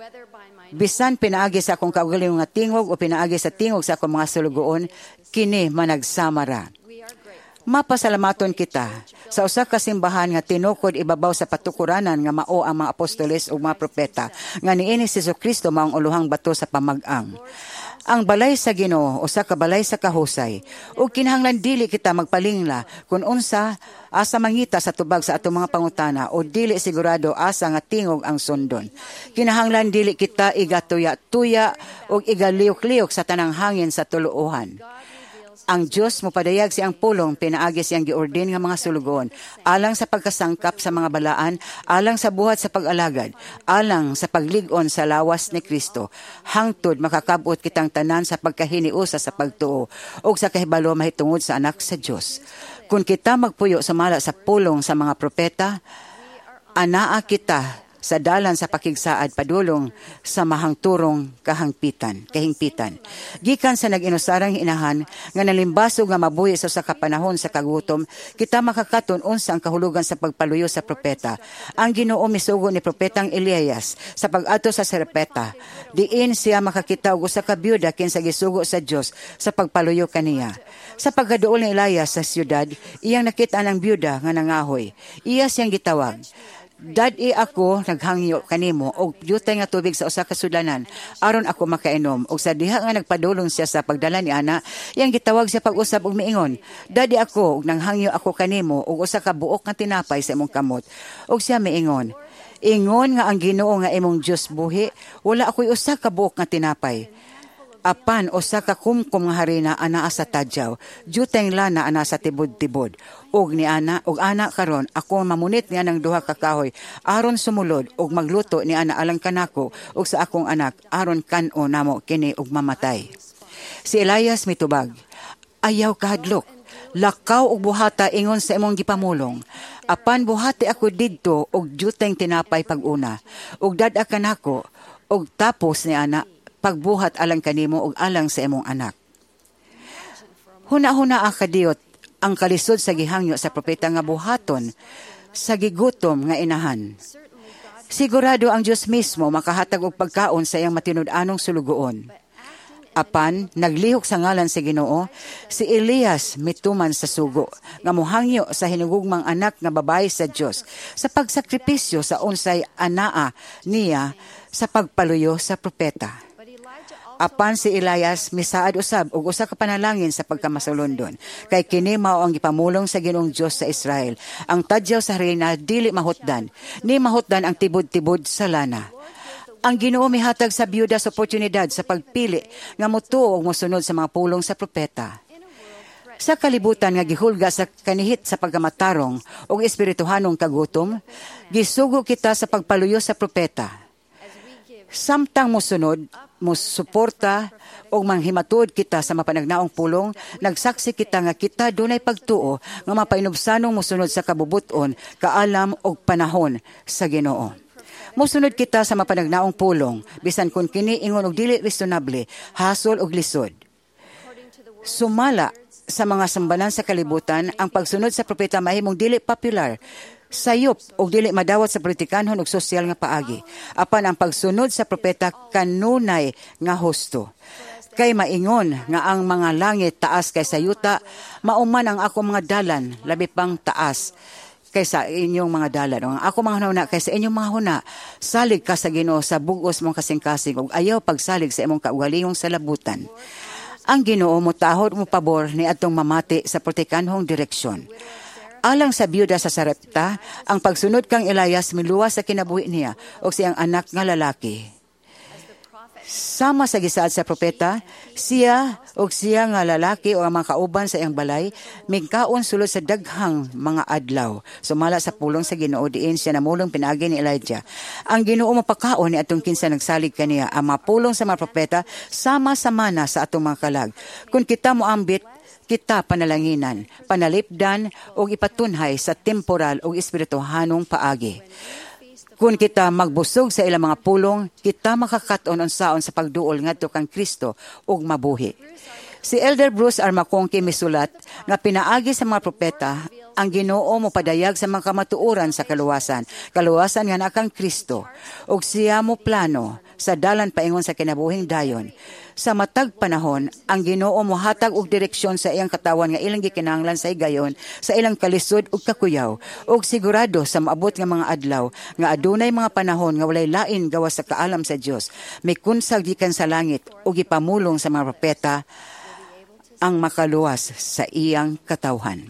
bisan pinaagi sa akong kaugalingon nga tingog o pinaagi sa tingog sa akong mga sulugoon, kini managsamara. Mapasalamaton kita sa usa ka simbahan nga tinukod ibabaw sa patukuranan nga mao ang mga apostoles ug mga propeta nga niini si Jesucristo maong uluhang bato sa pamag-ang. Ang balay sa Ginoo usa ka balay sa kahusay ug kinahanglan dili kita magpalingla kung unsa asa mangita sa tubag sa atong mga pangutana o dili sigurado asa nga tingog ang sundon. Kinahanglan dili kita igatuya-tuya o igaliok-liok sa tanang hangin sa tuluohan. Ang Diyos mopadayag siyang pulong pinaagi siyang giordin nga mga sulugon, alang sa pagkasangkap sa mga balaan, alang sa buhat sa pag-alagad, alang sa paglig-on sa lawas ni Kristo. Hangtod makakabot kitang tanan sa pagkahiniusa sa pagtuo o sa kahibalo mahitungod sa anak sa Diyos. Kung kita magpuyo sumala sa pulong sa mga propeta, anaa kita sa dalan sa pakigsaad padulong sa mahangturong kahingpitan. Gikan sa nag-inusarang inahan nga nalimbasog nga mabuhi sa kapanahon sa kagutom, kita makakaton unsa ang kahulugan sa pagpaluyo sa propeta. Ang Ginoo misugo ni propetang Elias sa pag-ato sa Sarepta. Diin siya makakita og usa ka byuda kinsa gisugo sa Dios sa pagpaluyo kaniya. Sa pagkaduol ni Elias sa siyudad, iyang nakita ang byuda nga nangahoy. Iya siyang gitawag. Dad-i ako naghangyo kanimo og yutay nga tubig sa usa ka sudanan aron ako makainom og sa diha nga nagpadulong siya sa pagdala ni ana iyang gitawag siya pag-usab og miingon, Dad-i ako og nanghangyo ako kanimo og usa ka buok nga tinapay sa imong kamot. Og siya miingon, ingon nga ang Ginoo nga imong Dios buhi, wala ako'y usa ka buok nga tinapay. Apan usa ka kumkum nga harina anaa sa tadyaw, juteng lana ana sa tibod-tibod. Og ni ana og ana karon ako mamunit niya ng duha ka kahoy aron sumulod og magluto ni ana alang kanako og sa akong anak aron kan-o namo kini og mamatay. Si Elias mitubag, ayaw kahadlok. Lakaw og buhata ingon sa imong gipamulong. Apan buhati ako didto og juteng tinapay pag-una. Og dad-a kanako og tapos ni ana pagbuhat alang kanimo ug alang sa imong anak. Huna-huna akadiyot ang kalisod sa gihangyo sa propeta nga buhaton sa gigutom nga inahan. Sigurado ang Dios mismo makahatag og pagkaon sa iyang matinud-anong sulugoon. Apan naglihok sa ngalan sa Ginoo, si Elias mituman sa sugo nga mohangyo sa hinugugmang anak nga babae sa Dios sa pagsakripisyo sa unsay anaa niya sa pagpaluyo sa propeta. Apan si Elias misaad usab og usa ka panalangin sa pagkamasulondon kay kini mao ang gipamulong sa Ginoong Dios sa Israel. Ang tadyaw sa harina dili mahutdan, ni mahutdan ang tibod-tibod sa lana. Ang Ginoo mihatag sa byuda sa oportunidad sa pagpili nga motuo og mosunod sa mga pulong sa propeta. Sa kalibutan nga gihulga sa kanihit sa pagkamatarong og espirituhanong kagutom, gisugo kita sa pagpaluyo sa propeta. Samtang mosunod, mosuporta o manghimatod kita sa mapanagnaong pulong, nagsaksi kita nga kita dunay pagtuo nga mapainubsanong mosunod sa kabubuton, kaalam o panahon sa Ginoo. Mosunod kita sa mapanagnaong pulong, bisan kun kini ingon og dili reasonable, hasol og lisod. Sumala sa mga sambanan sa kalibutan, ang pagsunod sa propeta mahimong dili popular, sayop og dili madawat sa politikanhon ug sosyal nga paagi. Apan ang pagsunod sa propeta kanunay nga husto. Kay maingon nga ang mga langit taas kaysa yuta, mauman ang ako mga dalan labi pang taas kaysa inyong mga dalan. Ang ako mga huna kaysa inyong mga huna. Salig ka sa Ginoo sa bugos mong kasing-kasing ug ayaw pagsalig sa imong kaugalingong salabutan. Ang Ginoo mo tahod mo pabor ni adtong mamati sa politikanhong direksyon. Alang sa biyuda sa Sarepta, ang pagsunod kang Elias miluwas sa kinabuhi niya o siyang anak nga lalaki. Sama sa gisaad sa propeta, siya o siya nga lalaki o ang mga kauban sa iyang balay, migkaon sulod sa daghang mga adlaw. Sumala sa pulong sa Ginoo diin siya namulong pinaagi ni Elijah. Ang Ginoo mapakaon ni atong kinsa nagsalig kaniya, ang mga pulong sa mga propeta sama sa mana sa atong mga kalag. Kung kita mo ambit, kita panalanginan, panalipdan o ipatunhay sa temporal o espirituhanong paagi. Kung kita magbusog sa ilang mga pulong, kita makakaton unsaon sa pagduol ngadto kang Kristo ug mabuhi. Si Elder Bruce R. Macongke misulat nga pinaagi sa mga propeta ang Ginoo mo padayag sa mga kamatuoran sa kaluwasan nga na kang Kristo ug siya mo plano sa dalan paingon sa kinabuhing dayon. Sa matag panahon, ang Ginoo mohatag og direksyon sa iyang katawan nga ilang gikinahanglan sa higayon, sa ilang kalisod ug kakuyaw, ug sigurado sa maabot nga mga adlaw nga adunay mga panahon nga walay lain gawas sa kaalam sa Dios. May kunsag gikan sa langit ug gipamulong sa mga propeta ang makaluwas sa iyang katawhan.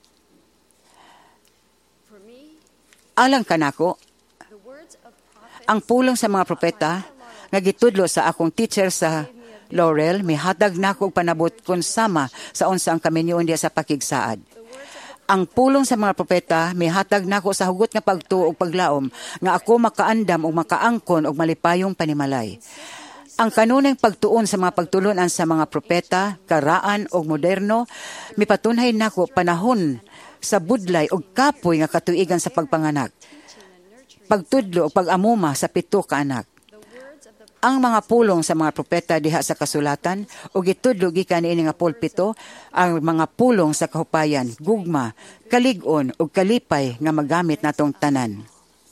Alang kanako, ang pulong sa mga propeta nga gitudlo sa akong teacher sa Laurel, mihatag nako og panabot kun sama sa unsa ang kaminyoon diya sa pakigsaad. Ang pulong sa mga propeta mihatag nako sa hugot nga pagtuo ug paglaom nga ako makaandam ug makaangkon og malipayong panimalay. Ang kanunay pagtuon sa mga pagtulunan sa mga propeta, karaan ug moderno, mipatunhay nako panahon sa budlay ug kapoy nga katuigan sa pagpanganak. Pagtudlo ug pag-amuma sa 7 ka anak. Ang mga pulong sa mga propeta diha sa kasulatan ug gitudlo gikan niini nga pulpito ang mga pulong sa kahupayan, gugma, kalig-on ug kalipay nga magamit natong tanan.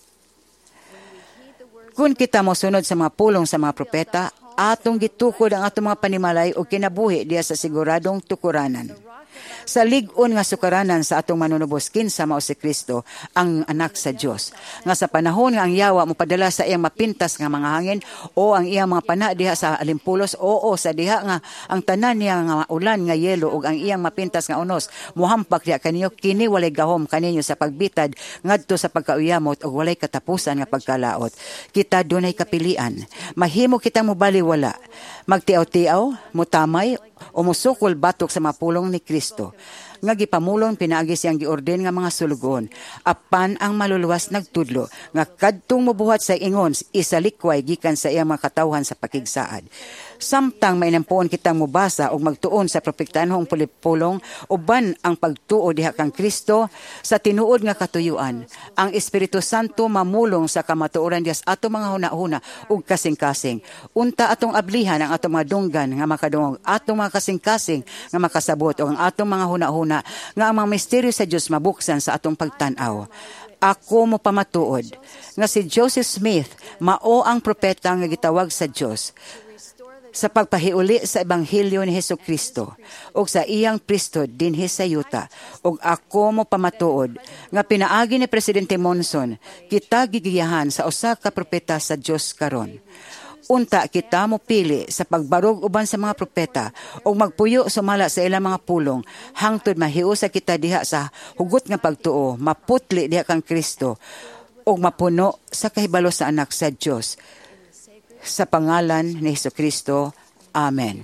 Kung kita mo sunod sa mga pulong sa mga propeta, atong gitukod ang atong mga panimalay ug kinabuhi diha sa siguradong tukuranan. Sa lig-on nga sukaranan sa atong manunubos kinsa mao si Kristo, ang anak sa Dios. Nga sa panahon nga ang yawa mo padala sa iyang mapintas nga mga hangin o ang iyang mga pana diha sa alimpulos o sa diha nga ang tanan niya nga ulan nga yelo ug ang iyang mapintas nga unos muhampak diha kaniyo kini walay gahom kaninyo sa pagbitad ngadto sa pagkauyamot ug walay katapusan nga pagkalaot. Kita dunay kapilian. Mahimo kitang mobaliwala, magtiaw-tiaw, mutamay o musukol batok sa mga pulong ni Kristo. Nga gipamulong pinaagi siyang giorden nga mga sulugon. Apan ang maluluwas nagtudlo nga kadtong mobuhat sa ingon isalikway gikan sa iyang mga katawhan sa pakigsaad. Samtang mainampuon kitang mubasa o magtuon sa propektanhong pulong uban ang pagtuo diha kang Kristo sa tinuod nga katuyuan. Ang Espiritu Santo mamulong sa kamatuoran dias ato mga hunahuna ug kasing-kasing. Unta atong ablihan ang atong mga dunggan nga makadungog, atong mga kasing-kasing nga makasabot o ang atong mga hunahuna nga ang mga misteryo sa Dios mabuksan sa atong pagtan-aw. Ako mo pamatuod nga si Joseph Smith mao ang propeta nga gitawag sa Dios sa pagpahiuli sa Ebanghelyo ni Hesukristo ug sa iyang priesthood dinhi sa yuta. Ug ako mo pamatuod nga pinaagi ni Presidente Monson kita gigiyahan sa usa ka propeta sa Dios karon. Unta kita mo pili sa pagbarog uban sa mga propeta ug magpuyo sumala sa ilang mga pulong hangtod mahiusa kita diha sa hugot nga pagtuo, maputli diha kang Kristo ug mapuno sa kahibalo sa anak sa Dios. Sa pangalan ni Hesukristo. Amen.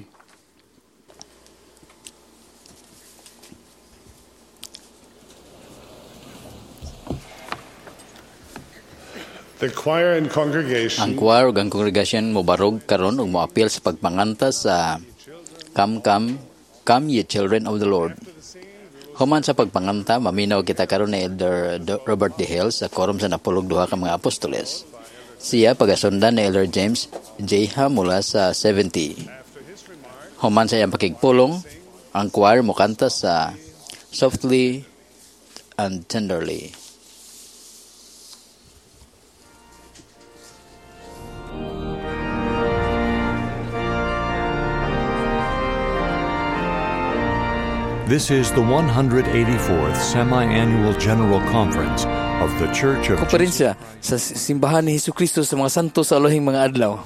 The choir and congregation Ang choir ug ang kongregasyon mobarog karon ug moapil sa pagpanganta sa Come, Come, Come Ye Children of the Lord. Human sa pagpanganta, maminaw kita karon ni Elder Robert D. Hill sa quorum sa napulog duha ka mga apostoles. Siya pagasundan ni Elder James J. Ha mula sa 70. Human sa iyang pakigpulong, ang choir mukanta sa Softly and Tenderly. This is the 184th Semi-Annual General Conference of the Church of Jesus. Konferensya sa simbahan ni Jesucristo sa mga santo sa ulahing mga adlaw.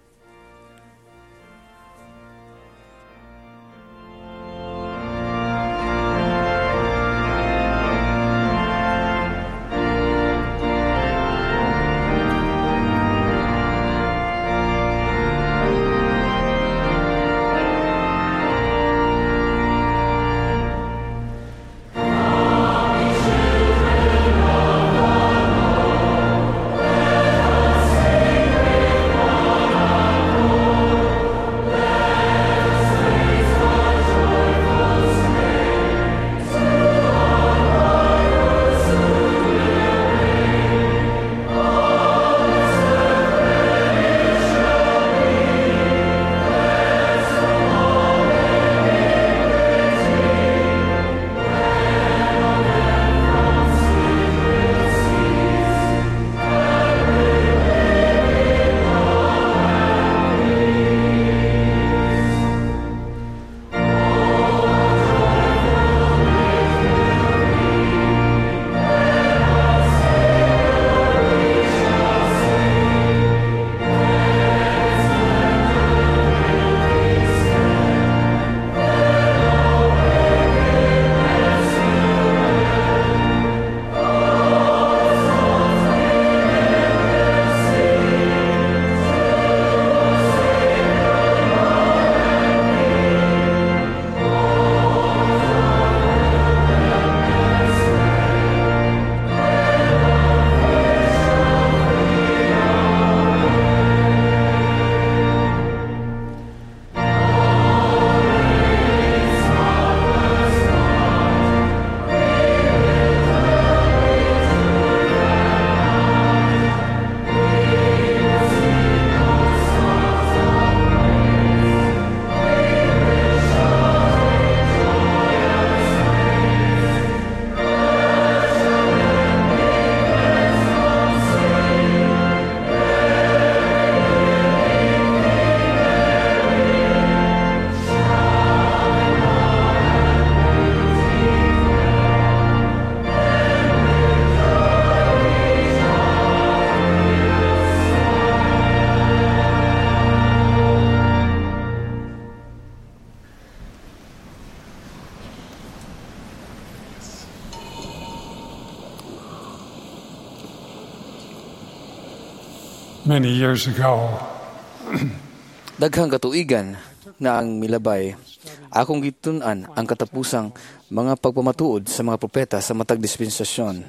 Many years ago, Daghang katuigan na ang milabay, akong gitun-an ang katapusang mga pagpamatuod sa mga propeta sa matag dispensasyon.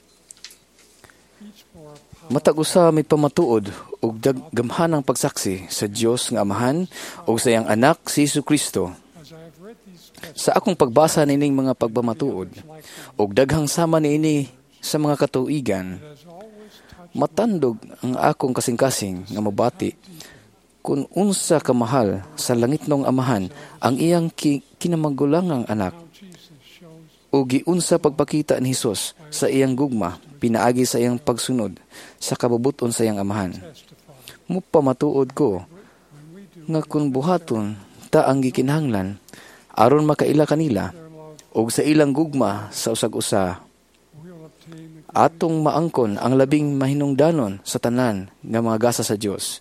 Matag usa may pamatuod ug gamhanang pagsaksi sa Dios nga Amahan ug sa iyang anak si Jesucristo. Sa akong pagbasa nining mga pagpamatuod ug daghang sama niini sa mga katuigan, matandog ang akong kasing-kasing nga mabati kung unsa kamahal sa langitnong Amahan ang iyang kinamagulangang anak o giunsa pagpakita ni Hesus sa iyang gugma pinaagi sa iyang pagsunod sa kabubuton sa iyang Amahan. Mupamatuod ko nga kung buhaton ta ang gikinahanglan aron makaila kanila og sa ilang gugma sa usag-usa, atong maangkon ang labing mahinungdanon sa tanan nga mga gasa sa Dios.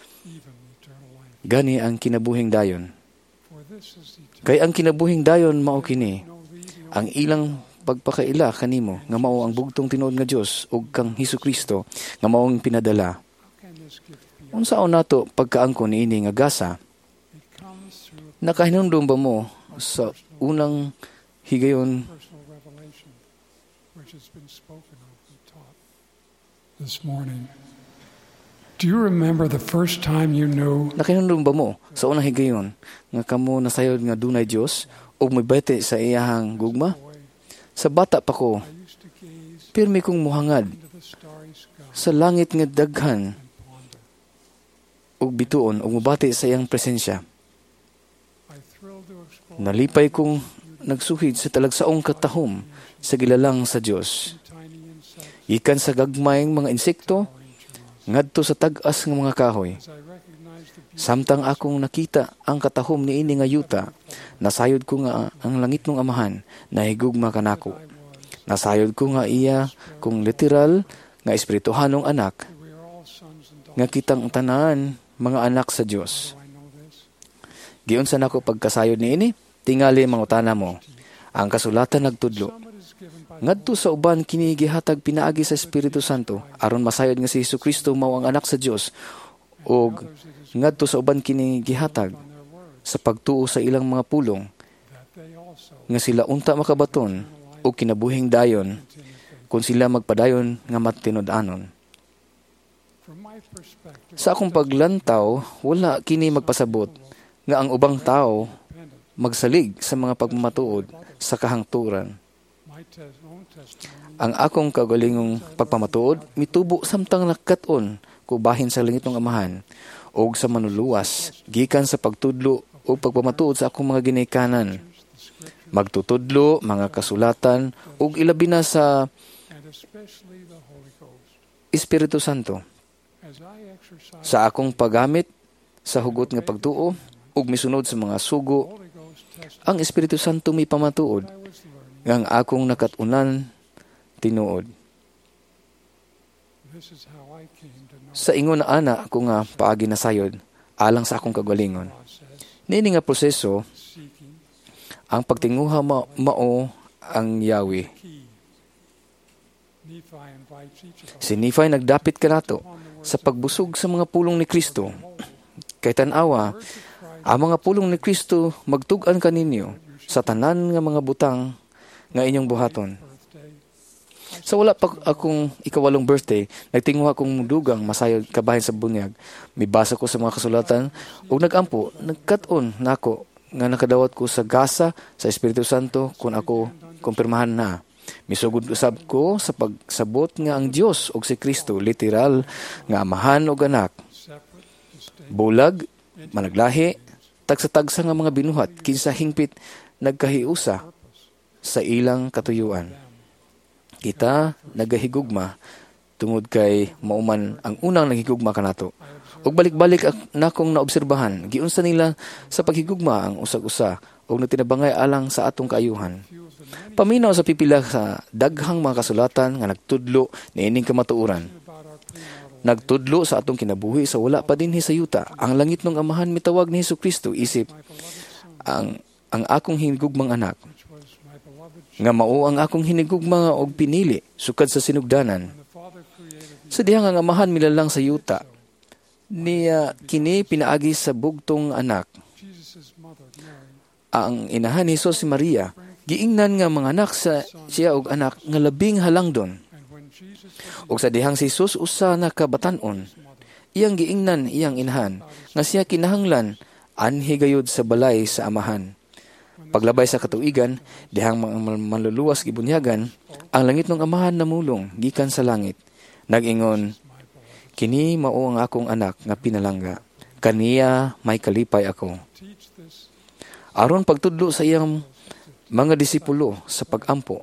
Gani ang kinabuhing dayon. Kay ang kinabuhing dayon mao kini, ang ilang pagpakaila kanimo nga mao ang bugtong tinuod nga Dios ug kang Hesukristo nga maong pinadala. Unsaon nato pagkaangkon niini nga gasa? Nakahinumdum ba mo sa unang higayon this morning, do you remember the first time you knew nakinundong ba mo sa unang higayon nga kamo nasayod nga dunay Dios o may bete sa iyahang gugma? Sa bata pa ko, pirmi kong muhangad sa langit nga daghan ug bituon ug mubati sa iyang presensya. Nalipay kong nagsuhid sa talagsaong katahom sa gilalang sa Dios. Ikan sa gagmayng mga insekto, ngadto sa tag-as ng mga kahoy. Samtang akong nakita ang katahom ni ini nga yuta, nasayod ko nga ang langit ng amahan, nahigugma kanako. Nasayod ko nga iya kung literal nga espirituhanong anak, nga kitang tanan mga anak sa Dios. Giun sa nako pagkasayod ni ini, tingali mangutana mo. Ang kasulatan nagtudlo. Ngadto sa uban kini gihatag pinaagi sa Espiritu Santo aron masayod nga si Hesukristo mao ang anak sa Dios, og ngadto sa uban kini gihatag sa pagtuo sa ilang mga pulong nga sila unta makabaton o kinabuhing dayon kung sila magpadayon nga matinud-anon. Sa akong paglantaw, wala kini magpasabot nga ang ubang tao magsalig sa mga pagmamatuod sa kahangturan. Ang akong kagalingong pagpamatuod mitubo samtang nakaton ko bahin sa langit ng amahan o sa manuluwas gikan sa pagtudlo o pagpamatuod sa akong mga ginikanan. Magtutudlo, mga kasulatan o ilabi na sa Espiritu Santo. Sa akong paggamit sa hugot nga pagtuo ug misunod sa mga sugo, ang Espiritu Santo may pamatuod nga ang akong nakatunan tinuod. Sa ingon na ana ako nga paagi nasayod alang sa akong kagalingon. Nini nga proseso ang pagtinguha mao ang Yahweh. Si Nephi nagdapit kanato sa pagbusog sa mga pulong ni Kristo. Kay tan-awa, ang mga pulong ni Kristo magtug-an kaninyo sa tanan nga mga butang nga inyong buhaton. Sa wala pa akong ikawalong birthday, nagtinguha akong dugang masayod kabahin sa bunyag. Mibasa ko sa mga kasulatan ug nagampo, nagkat-on nako nga nakadawat ko sa gasa sa Espiritu Santo kung ako kumpirmahan na. Misugod usab ko sa pagsabot nga ang Dios ug si Kristo literal nga amahan ug anak. Bulag, managlahi, tagsa-tagsa nga mga binuhat kinsa hingpit nagkahiusa sa ilang katuyuan. Kita nagahigugma tungod kay mauman ang unang naghigugma kanato. Ug balik-balik nakong naobserbahan giunsa nila sa paghigugma ang usag-usa ug natinabangay alang sa atong kaayuhan. Paminaw sa pipila sa daghang mga kasulatan nga nagtudlo niining kamatuoran. Nagtudlo sa atong kinabuhi sa wala pa dinhi sa yuta. Ang langit ng amahan mitawag ni Hesukristo isip ang akong hinigugmang anak. Nga mao ang akong hinigugma og pinili sukad sa sinugdanan. Sa dihang ang amahan milalang sa yuta, niya kini pinaagi sa bugtong anak. Ang inahan ni Jesus si Maria, giingnan nga mga anak sa siya og anak nga labing halangdon. Og sa dihang si Jesus usa na kabatan-on, iyang giingnan iyang inahan nga siya kinahanglan anhi gayud sa balay sa amahan. Paglabay sa katuigan, dihang manluluwas gibunyagan, ang langit ng amahan namulong gikan sa langit. Nag-ingon, kini mao ang akong anak nga pinalangga. Kaniya may kalipay ako. Aron pagtudlo sa iyang mga disipulo sa pagampo,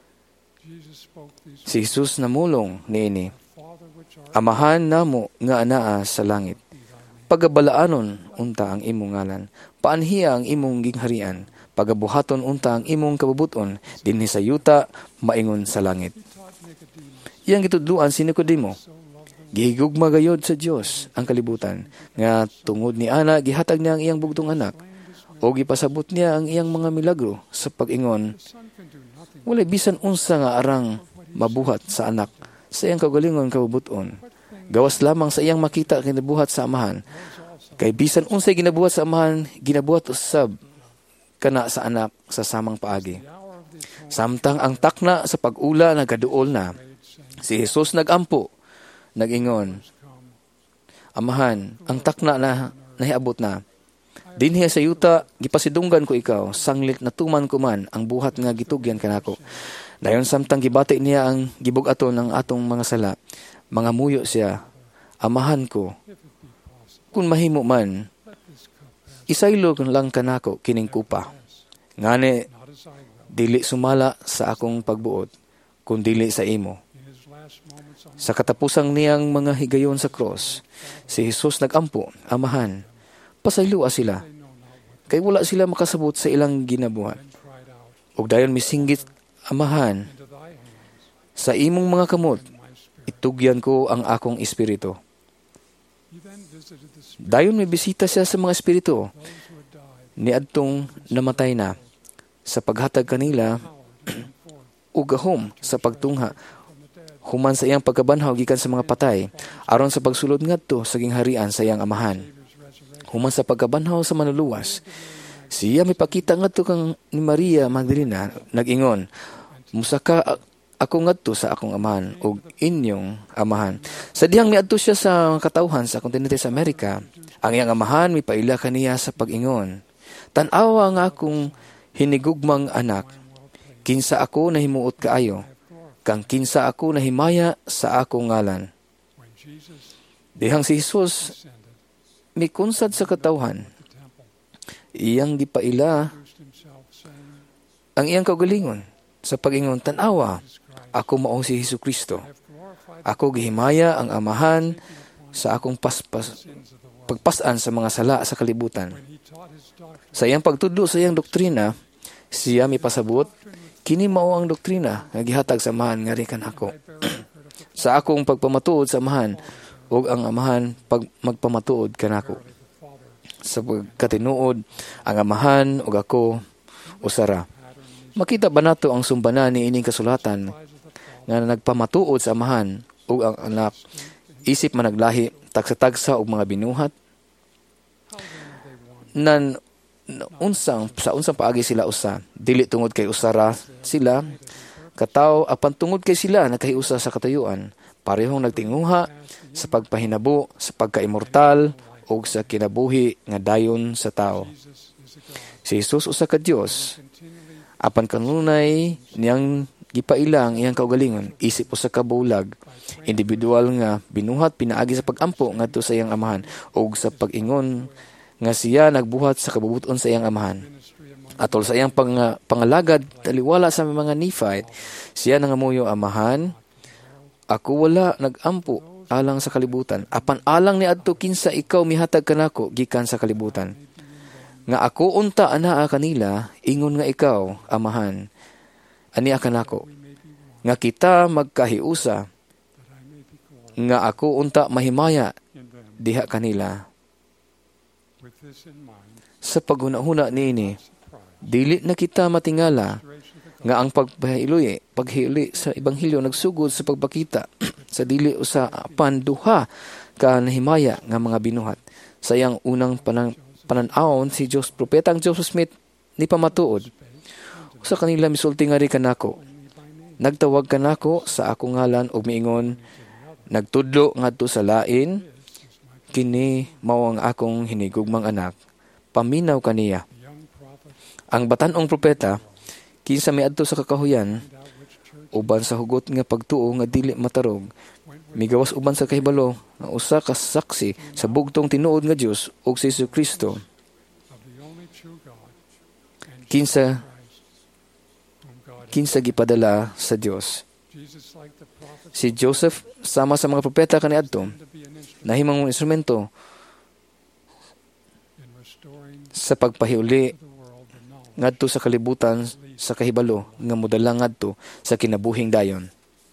si Jesus namulong niini, amahan namo nga anaa sa langit. Pagabalaanon unta ang imong ngalan, paanhiya ang imong gingharian, pagabuhaton unta ang imong kabubuton, dinhi sa yuta, maingon sa langit. Iyang gitudluan si Nicodemo. Gihigugma gayod sa Dios ang kalibutan, nga tungod ni ana gihatag niya ang iyang bugtong anak, o gipasabot niya ang iyang mga milagro sa pag-ingon, walay bisan unsa nga arang mabuhat sa anak sa iyang kagalingon kabubuton. Gawas lamang sa iyang makita kinabuhat sa amahan. Kay bisan unsay ginabuhat sa amahan, ginabuhat usab kana sa anak sa samang paagi. Samtang ang takna sa pag-ula nagaduol na, si Jesus nagampo, nag-ingon, amahan, ang takna na nahiabot na. Dinhi sa yuta, gipasidunggan ko ikaw, sanglit na tuman ko man ang buhat nga gitugyan kanako. Dayon samtang gibati niya ang gibugaton ng atong mga sala, mga muyo siya, amahan ko, kung mahimo man, isaylo lang kanako kining kupa. Ngani, dili sumala sa akong pagbuot, kung dili sa imo. Sa katapusang niyang mga higayon sa cross, si Jesus nagampo, Amahan, pasaylua sila, kay wala sila makasabot sa ilang ginabuhat. Ug dayon misinggit, Amahan, sa imong mga kamot, itugyan ko ang akong espiritu. Dayon may bisita siya sa mga espiritu niadtong namatay na sa paghatag kanila ug gahom sa pagtungha human sa iyang pagkabanhaw gikan sa mga patay aron sa pagsulod ngadto sa gingharian sa iyang Amahan. Human sa pagkabanhaw sa manluluwas, siya may pakita ngadto kang ni Maria Magdalena nag-ingon, musaka ako ngadto sa akong Amahan ug inyong Amahan. Sa dihang miadto siya sa katawhan sa kontinente sa Amerika, ang iyang Amahan mipaila kaniya sa pag-ingon, tan-awa nga akong hinigugmang anak, kinsa ako nahimuot kaayo, kang kinsa ako nahimaya sa akong ngalan. Dihang si Jesus mikunsad sa katawhan, iyang gipaila ang iyang kaugalingon sa pag-ingon, tan-awa, ako mao si Jesucristo. Ako gihimaya ang Amahan sa akong pagpasan sa mga sala sa kalibutan. Sa iyang pagtudlo sa iyang doktrina, siya mipasabot, kini mao ang doktrina nga gihatag sa Amahan ngari kanako. Sa akong pagpamatuod sa Amahan, ug ang Amahan magpamatuod kanako. Sa pagkatinuod, ang Amahan ug ako usara. Makita ba nato ang sumbana ni ining kasulatan nga nagpamatuod sa Amahan ug ang anak, isip man naglahi, tagsa-tagsa og mga binuhat? Sa unsang paagi sila usa, dili tungod kay usara sila, kataw apan tungod kay sila nakahiusa sa katayuan, parehong nagtinguha sa pagpahinabo, sa pagka-immortal ug sa kinabuhi nga dayon sa tao. Si Jesus usa ka Dios, apan kanunay niyang gipailang iyang kaugalingon, isip usa ka bulag, individual nga binuhat pinaagi sa pag-ampo ngadto sa iyang Amahan ug sa pag-ingon nga siya nagbuhat sa kabubuton sa iyang Amahan. Atol sa iyang pangalagad taliwala sa mga Nephite, siya nangamuyo, Amahan, ako wala nagampo alang sa kalibutan, apan alang niadto kinsa ikaw mihatag kanako gikan sa kalibutan. Nga ako unta anaa kanila, ingon nga ikaw, Amahan, ania kanako, nga kita magkahiusa, nga ako unta mahimaya diha kanila. Sa paghuna-huna niini, dili na kita matingala nga ang paghili sa Ebanghelyo nagsugod sa pagpakita sa dili usa apan duha ka nahimaya nga mga binuhat. Sa iyang unang pananawon si propetang Joseph Smith ni pamatuod. Sa kanila misulti nga ri kanako, nagtawag kanako sa akong ngalan ug miingon, nagtudlo ngadto sa lain, kini mao ang akong hinigugmang anak, paminaw kaniya. Ang batanong propeta, kinsa miadto sa kakahuyan, uban sa hugot nga pagtuo nga dili matarog, migawas uban sa kahibalo nga usa ka saksi sa bugtong tinuod nga Dios ug si Jesucristo. Kinsa gipadala sa Dios. Si Joseph sama sa mga propeta kaniadto nahimong instrumento sa pagpahiuli ngadto sa kalibutan sa kahibalo nga modala ngadto sa kinabuhing dayon.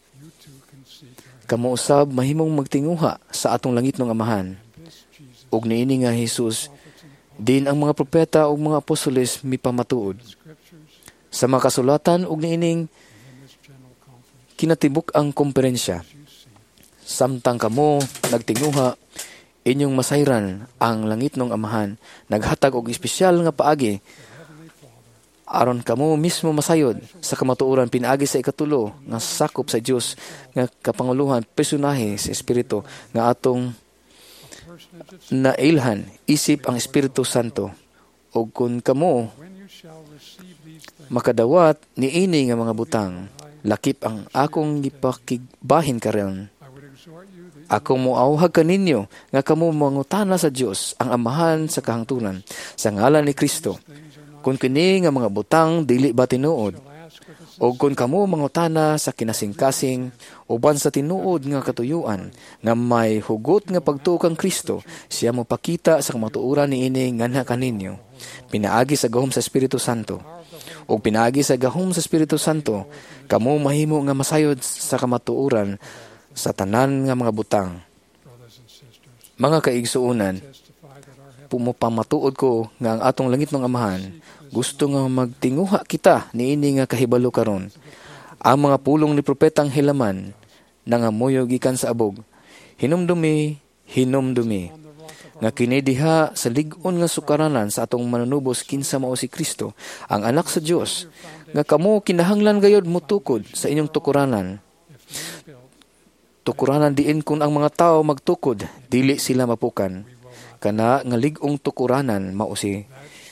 Kamo usab mahimong magtinguha sa atong langitnong Amahan. Ug niini nga Jesus din ang mga propeta ug mga apostoles mipamatuod. Sa mga kasulatan ug niining kinatibuk ang komperensya. Samtang kamo nagtinguha, inyong masayran ang langitnong Amahan, naghatag og espesyal nga paagi aron kamo mismo masayod sa kamatuoran pinaagi sa ikatulo nga sakop sa Dios nga kapanguluhan personahe sa Espiritu nga atong nailhan isip ang Espiritu Santo. Og kun kamo makadawat niini nga mga butang, lakip ang akong gipakigbahin karon. Ako moawhag kaninyo nga kamo mangutana sa Dios ang Amahan sa kahangtunan sa ngalan ni Kristo. Kung kini nga mga butang dili ba tinuod, O kung kamo mangutana sa kinasing-kasing, uban sa tinuod nga katuyuan, nga may hugot nga pagtuo kang Kristo, siya mo pakita sa kamatuuran ni ini nga na kaninyo. Pinaagi sa gahom sa Espiritu Santo. O pinaagi sa gahom sa Espiritu Santo, kamo mahimo nga masayod sa kamatuuran sa tanan nga mga butang. Mga kaigsuunan, pumapamatuod ko nga ang atong langit ng Amahan, gusto nga magtinguha kita niini nga kahibalo karon. Ang mga pulong ni Propetang Helaman, nangamuyo gikan sa abog, hinumdumi, nga kinidiha sa lig-on nga sukaranan sa atong manunubos kinsa mao si Kristo, ang anak sa Dios, nga kamo kinahanglan gayod mutukod sa inyong tukuranan. Tukuranan diin kung ang mga tao magtukod, dili sila mapukan. Kana nga lig-ong tukuranan mao si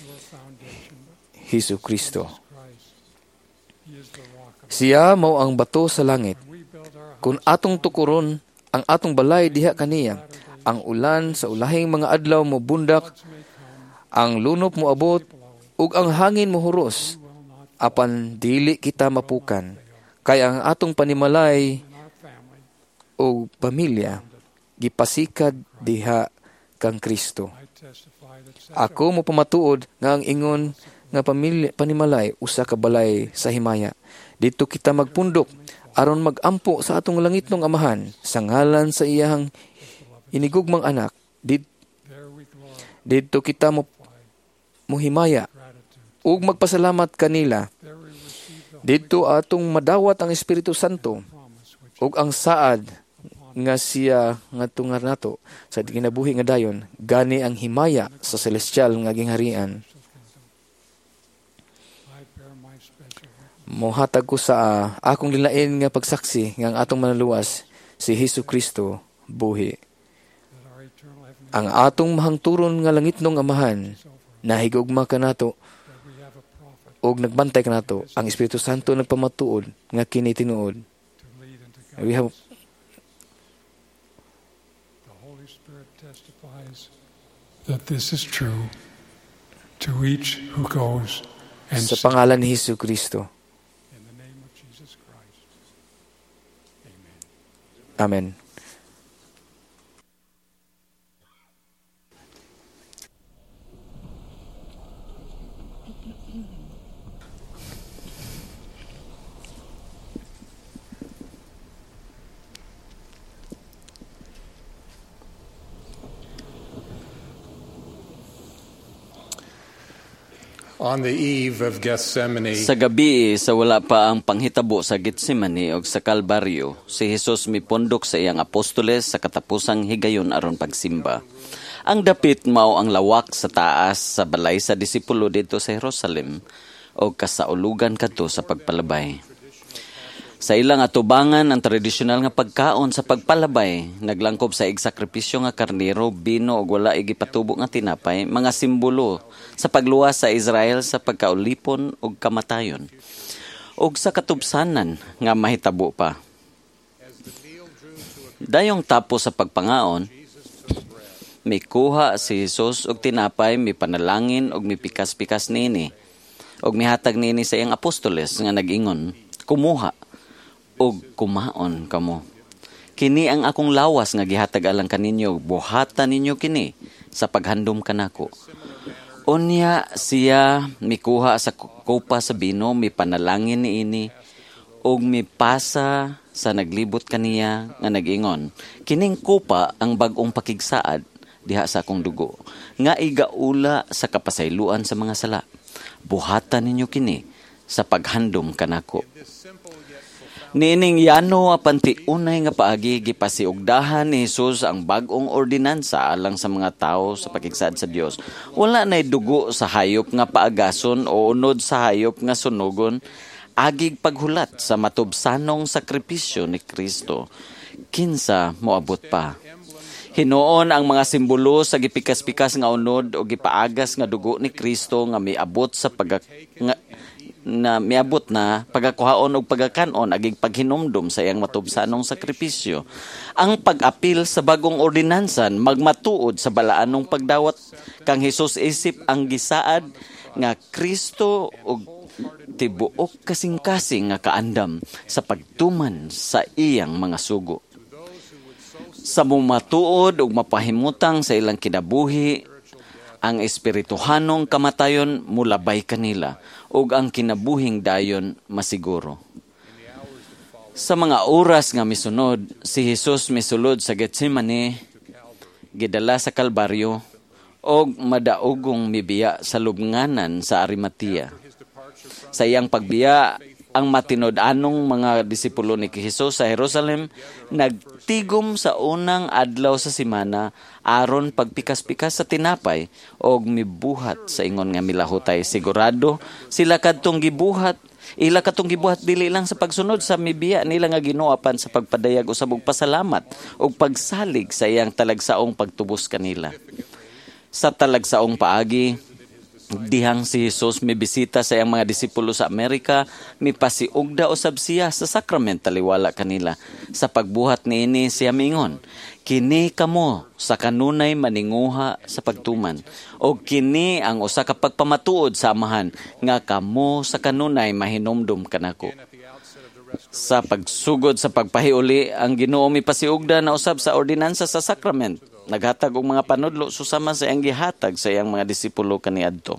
Hesus Kristo. Siya mao ang bato sa langit. Kung atong tukuron ang atong balay diha kaniya, ang ulan sa ulahing mga adlaw mo bundak, ang lunop mo abot, ug ang hangin mo huros, apan dili kita mapukan. Kaya ang atong panimalay o pamilya, gipasikad diha kang Kristo. Ako mo pamatuod nga ang ingon nga panimalay usa ka balay sa himaya. Dito kita magpundok aron magampo sa atong langitnong Amahan sa ngalan sa iyang inigugmang anak. Dito kita mo himaya ug magpasalamat kanila. Dito atong madawat ang Espiritu Santo ug ang saad nga siya nga tungar nato sa kinabuhi nga dayon, gani ang himaya sa celestial nga gingharian. Mohatag ko sa akong lilain nga pagsaksi nga ang atong manluwas si Hesus Kristo buhi. Ang atong mahangturon nga langitnong Amahan nahigugma kanato og nagbantay kanato, ang Espiritu Santo nagpamatuod nga kini tinuod. We have that this is true to each who goes and sa pangalan ni Hesus Kristo. in the name of Jesus Christ. Amen. Amen. On the eve of Gethsemane, Sa gabi sa wala pa ang panghitabo sa Getsemani o sa Kalbaryo, si Jesus mipondok sa iyang apostoles sa katapusang higayon aron pagsimba. Ang dapit mao ang lawak sa taas sa balay sa disipulo dito sa Jerusalem o kasaulugan kadto sa pagpalabay. Sa ilang atubangan ang tradisyonal nga pagkaon sa pagpalabay, naglangkob sa igsakripisyo nga karnero, bino o wala igipatubo nga tinapay, mga simbolo sa pagluwas sa Israel sa pagkaulipon o kamatayon. O sa katubsanan nga mahitabo pa. Dayong tapos sa pagpangaon, may kuha si Jesus og tinapay, may panalangin og may pikas-pikas nini. Og mihatag nini sa iyang apostoles nga nag-ingon, kumuha og kumaon kamo. Kini ang akong lawas nga gihatag alang kaninyo, buhatan ninyo kini sa paghandom kanako. Unya siya mikuha sa kopa sa bino, mi panalangin niini og mi pasa sa naglibot kaniya nga nag-ingon, kining kopa ang bag-ong pakigsaad diha sa akong dugo nga igaula sa kapasayloan sa mga sala. Buhatan ninyo kini sa paghandom kanako. Nining yano apanti unay nga paagi gipasiugdahan ni Jesus ang bag-ong ordinansa alang sa mga tao sa pakigsaad sa Dios. Wala nay dugo sa hayop nga paagason o unod sa hayop nga sunugon, agig paghulat sa matubsanong sakripisyo ni Kristo. Kinsa moabot pa. Hinuon ang mga simbolo sa gipikas-pikas nga unod o gipaagas nga dugo ni Kristo nga miabot sa miabot na pagakuhaon og pagakanon aging paghinumdum sa iyang matubsanong sakripisyo. Ang pag-apil sa bagong ordinansan magmatuod sa balaanong pagdawat kang Hesus isip ang gisaad nga Kristo og tibuok kasing-kasing nga kaandam sa pagtuman sa iyang mga sugo. Sa mumatuod ug mapahimutang sa ilang kinabuhi, ang espirituhanong kamatayon mulabay kanila ug ang kinabuhing dayon masiguro. Sa mga oras nga misunod, si Jesus misulod sa Getsemani, gidala sa Kalbaryo, og madaugong mibiya sa lubnganan sa Arimatea. Sa iyang pagbiya, ang matinod-anong mga disipulo ni Jesus sa Jerusalem nagtigom sa unang adlaw sa semana aron pagpikas-pikas sa tinapay og mibuhat sa ingon nga milahutay. Sigurado sila kadtong gibuhat. Ila katong gibuhat dili lang sa pagsunod sa mibiya nila nga Ginoo apan sa pagpadayag usab og pasalamat og pagsalig sa iyang talagsaong pagtubos kanila. Sa talagsaong paagi, dihang si Jesus mibisita sa iyang mga disipulo sa Amerika, mipasiugda usab siya sa sakrament taliwala kanila. Sa pagbuhat niini siya mingon, kini kamo sa kanunay maninguha sa pagtuman, o kini ang usa ka pagpamatuod sa amahan nga kamo sa kanunay mahinomdom kanako. Sa pagsugod sa pagpahiuli, ang Ginoo mipasiugda na usab sa ordinansa sa sakrament. Naghatag og mga panudlo susama sa iyang gihatag sa iyang mga disipulo kaniadto.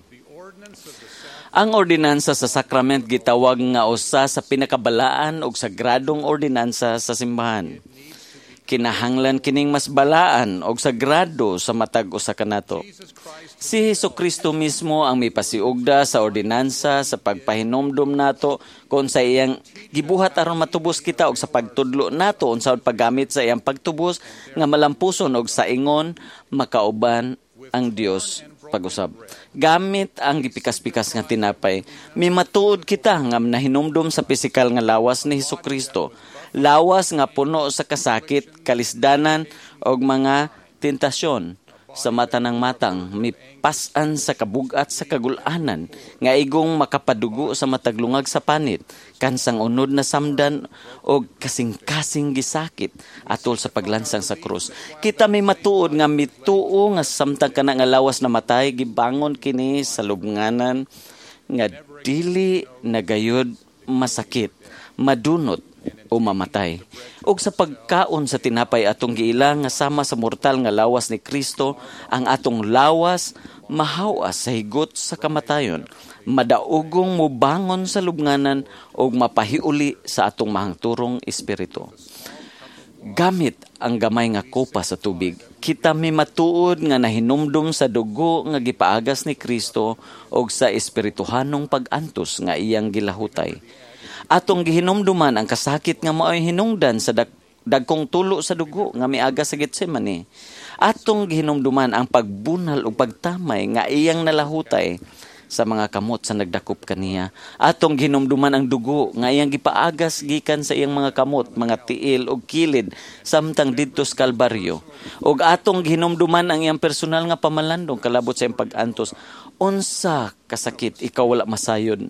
Ang ordinansa sa sakrament gitawag nga usa sa pinakabalaan ug sagradong ordinansa sa simbahan. Kinahanglan kining mas balaan og sagrado sa matag usa kanato. Si Hesukristo mismo ang mipasiugda sa ordinansa sa pagpahinomdom nato kung sa iyang gibuhat aron matubos kita og sa pagtudlo nato unsaon paggamit sa iyang pagtubos nga malampuson og sa ingon makauban ang Dios pag-usab. Gamit ang gipikas-pikas nga tinapay, mimatuod kita nga nahinomdom sa pisikal nga lawas ni Hesukristo. Lawas nga puno sa kasakit, kalisdanan og mga tentasyon. Sa mata ng matang, mipasan sa kabugat sa kagulanan, nga igong makapadugo sa mataglungag sa panit, kansang unod na samdan o kasing-kasing gisakit atol sa paglansang sa krus. Kita may matuod nga mituo nga samtang ka na nga lawas na matay, gibangon kini sa lubnganan, nga dili nagayod masakit, madunot, o mamatay. Ug sa pagkaon sa tinapay atong giilang nga sama sa mortal nga lawas ni Kristo, ang atong lawas mahawas sa higot sa kamatayon, madaugong mubangon sa lubnganan ug mapahiuli sa atong mahangturong espiritu. Gamit ang gamay nga kopa sa tubig, kita may matuod nga nahinumdum sa dugo nga gipaagas ni Kristo ug sa espirituhanong pag-antos nga iyang gilahutay. Atong gihinumduman ang kasakit nga mao'y hinungdan sa dagkong tulo sa dugo nga miaga sa Getsemani. Atong gihinumduman ang pagbunal o pagtamay nga iyang nalahutay sa mga kamot sa nagdakop kaniya. Atong gihinumduman ang dugo nga iyang gipaagas gikan sa iyang mga kamot, mga tiil o kilid samtang didto sa Kalbaryo. Ug atong gihinumduman ang iyang personal nga pamalandong kalabot sa iyang pag-antos. Unsa kasakit ikaw wala masayod?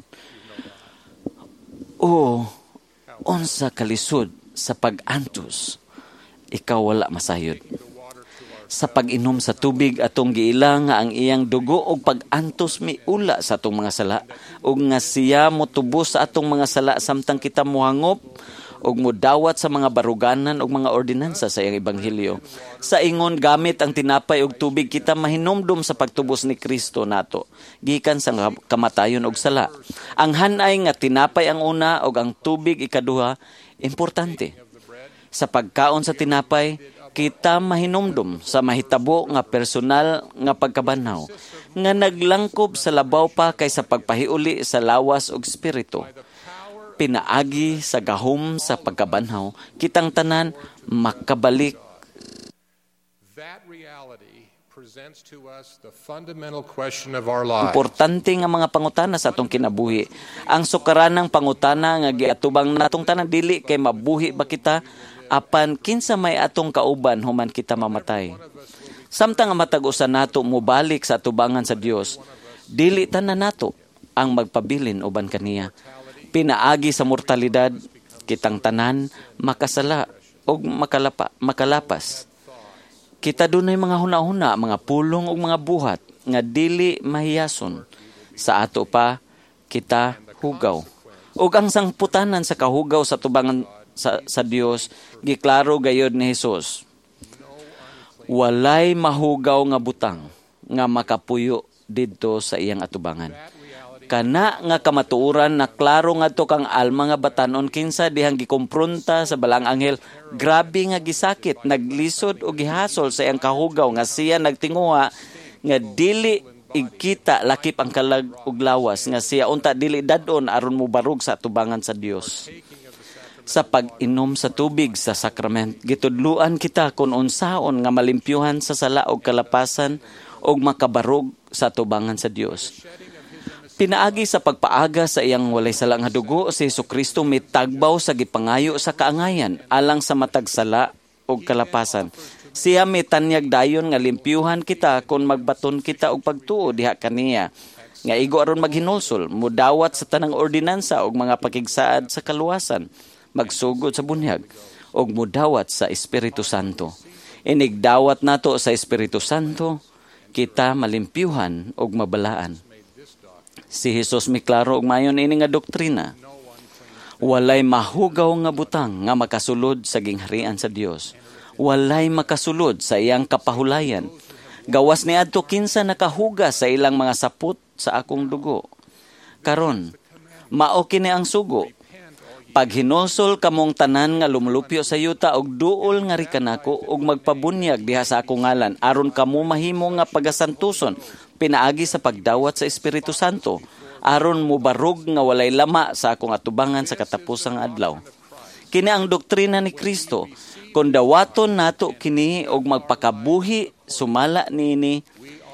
O unsa kalisod sa pag-antos, ikaw wala masayod. Sa pag-inom sa tubig atong giilang nga ang iyang dugo og pag-antos miula sa atong mga sala, ug nga siya motubos sa atong mga sala samtang kita mohangop ug modawat sa mga baruganan ug mga ordinansa sa iyang ebanghelyo. Sa ingon gamit ang tinapay ug tubig kita mahinomdom sa pagtubos ni Kristo nato gikan sa kamatayon ug sala. Ang hanay nga tinapay ang una ug ang tubig ikaduha importante. Sa pagkaon sa tinapay kita mahinomdom sa mahitabo nga personal nga pagkabanhaw nga naglangkob sa labaw pa kaysa pagpahiuli sa lawas ug espiritu. Pinaagi sa gahom sa pagkabanhaw, kitang tanan makabalik. That reality presents to us the fundamental question of our lives. Importante nga mga pangutana sa atong kinabuhi. Ang sukaranang pangutana nga giatubang natong tanan dili kay mabuhi ba kita apan kinsa may atong kauban human kita mamatay. Samtang ang matag-usa nato mobalik sa atubangan sa Dios, dili tanan nato ang magpabilin uban kaniya. Pinaagi sa mortalidad, kitang tanan makasala o makalapas. Kita dunay mga huna-huna, mga pulong o mga buhat nga dili mahiyason. sa ato pa kita hugaw. Ug ang sangputanan sa kahugaw sa tubangan sa Dios giklaro gayud ni Hesus. Walay mahugaw nga butang nga makapuyo didto sa iyang atubangan. Kana nga kamatuoran na klaro ngadto kang alma nga batanon kinsa dihang gikumpronta sa balang anghel, grabe nga gisakit, naglisod o gihasol sa iyang kahugaw nga siya nagtinguha nga dili igkita lakip ang kalag ug lawas nga siya unta dili dadon aron mobarog sa atubangan sa Dios. Sa pag-inom sa tubig sa sakrament, gitudluan kita kung unsaon nga malimpyuhan sa sala ug kalapasan ug makabarog sa atubangan sa Dios. Pinaagi sa pagpaaga sa iyang walay sala nga dugo, si Jesucristo mitagbaw sa gipangayo sa kaangayan alang sa matag sala ug kalapasan. Siya mitanyag dayon nga limpyuhan kita kung magbaton kita og pagtuo diha kaniya. Nga igo aron maghinulsol, mudawat sa tanang ordinansa og mga pakigsaad sa kaluwasan, magsugod sa bunyag og mudawat sa Espiritu Santo. Inigdawat nato sa Espiritu Santo, kita malimpyuhan og mabalaan. Si Jesus miklaro og mayon ini nga doktrina. Walay mahugaw nga butang nga makasulod sa gingharian sa Dios. Walay makasulod sa iyang kapahulayan. Gawas ni adto kinsa nakahugas sa ilang mga sapot sa akong dugo. Karon, mao kini ang sugo. Pag hinulsol kamong tanan nga lumulupyo sa yuta og duol nga rikanako og magpabunyag diha sa akong ngalan aron kamo mahimo nga pagasantuson pinaagi sa pagdawat sa Espiritu Santo aron mobarog nga walay lama sa akong atubangan sa katapusang adlaw. Kini ang doktrina ni Kristo. Kung dawaton nato kini og magpakabuhi sumala niini,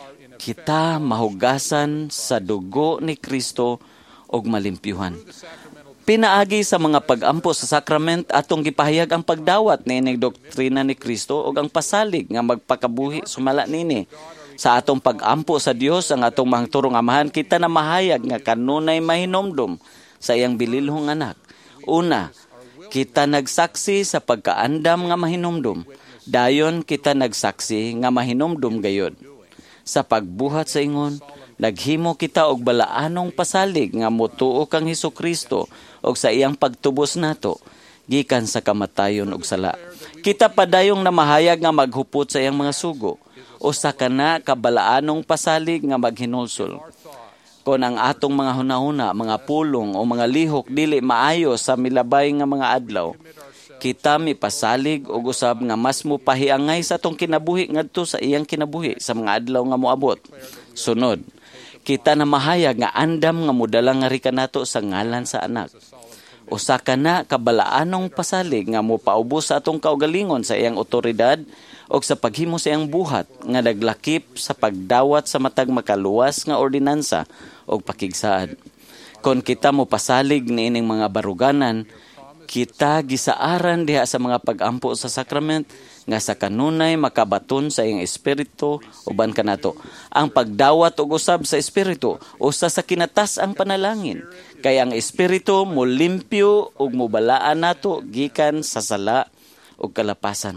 kita mahugasan sa dugo ni Kristo og malimpyuhan. Pinaagi sa mga pag-ampo sa sakrament atong gipahayag ang pagdawat niining doktrina ni Kristo og ang pasalig nga magpakabuhi sumala niini. Sa atong pag-ampo sa Dios ang atong mahangturong amahan, kita na mahayag nga kanunay mahinomdom sa iyang bililhong anak. Una, kita nagsaksi sa pagkaandam nga mahinomdom. Dayon kita nagsaksi nga mahinomdom gayod. Sa pagbuhat sa ingon, naghimo kita og balaanong pasalig nga motuo kang Hesukristo og sa iyang pagtubos nato gikan sa kamatayon og sala. Kita padayong namahayag nga maghupot sa iyang mga sugo o sa kana kabalaanong pasalig nga maghinulsol. Kung ang atong mga hunahuna, mga pulong o mga lihok dili maayo sa milabay nga mga adlaw, kita mipasalig og usab nga mas mopahiangay sa atong kinabuhi ngadto sa iyang kinabuhi sa mga adlaw nga moabot. Sunod, kita na mahayag nga andam nga modalang nga rikanato sa ngalan sa anak. Usa ka na kabalaanong pasalig nga mopaubos sa atong kaugalingon sa iyang otoridad o sa paghimo sa iyang buhat nga naglakip sa pagdawat sa matag makaluwas nga ordinansa o pakigsaad. Kung kita mo pasalig niining mga baruganan, kita gisaaran diha sa mga pag-ampo sa sakrament nga sa kanunay makabaton sa iyang espiritu uban kanato. Ang pagdawat og usab sa espiritu usa sa kinatas ang panalangin. Kay ang espiritu mo limpyo ug mobalaan nato gikan sa sala ug kalapasan.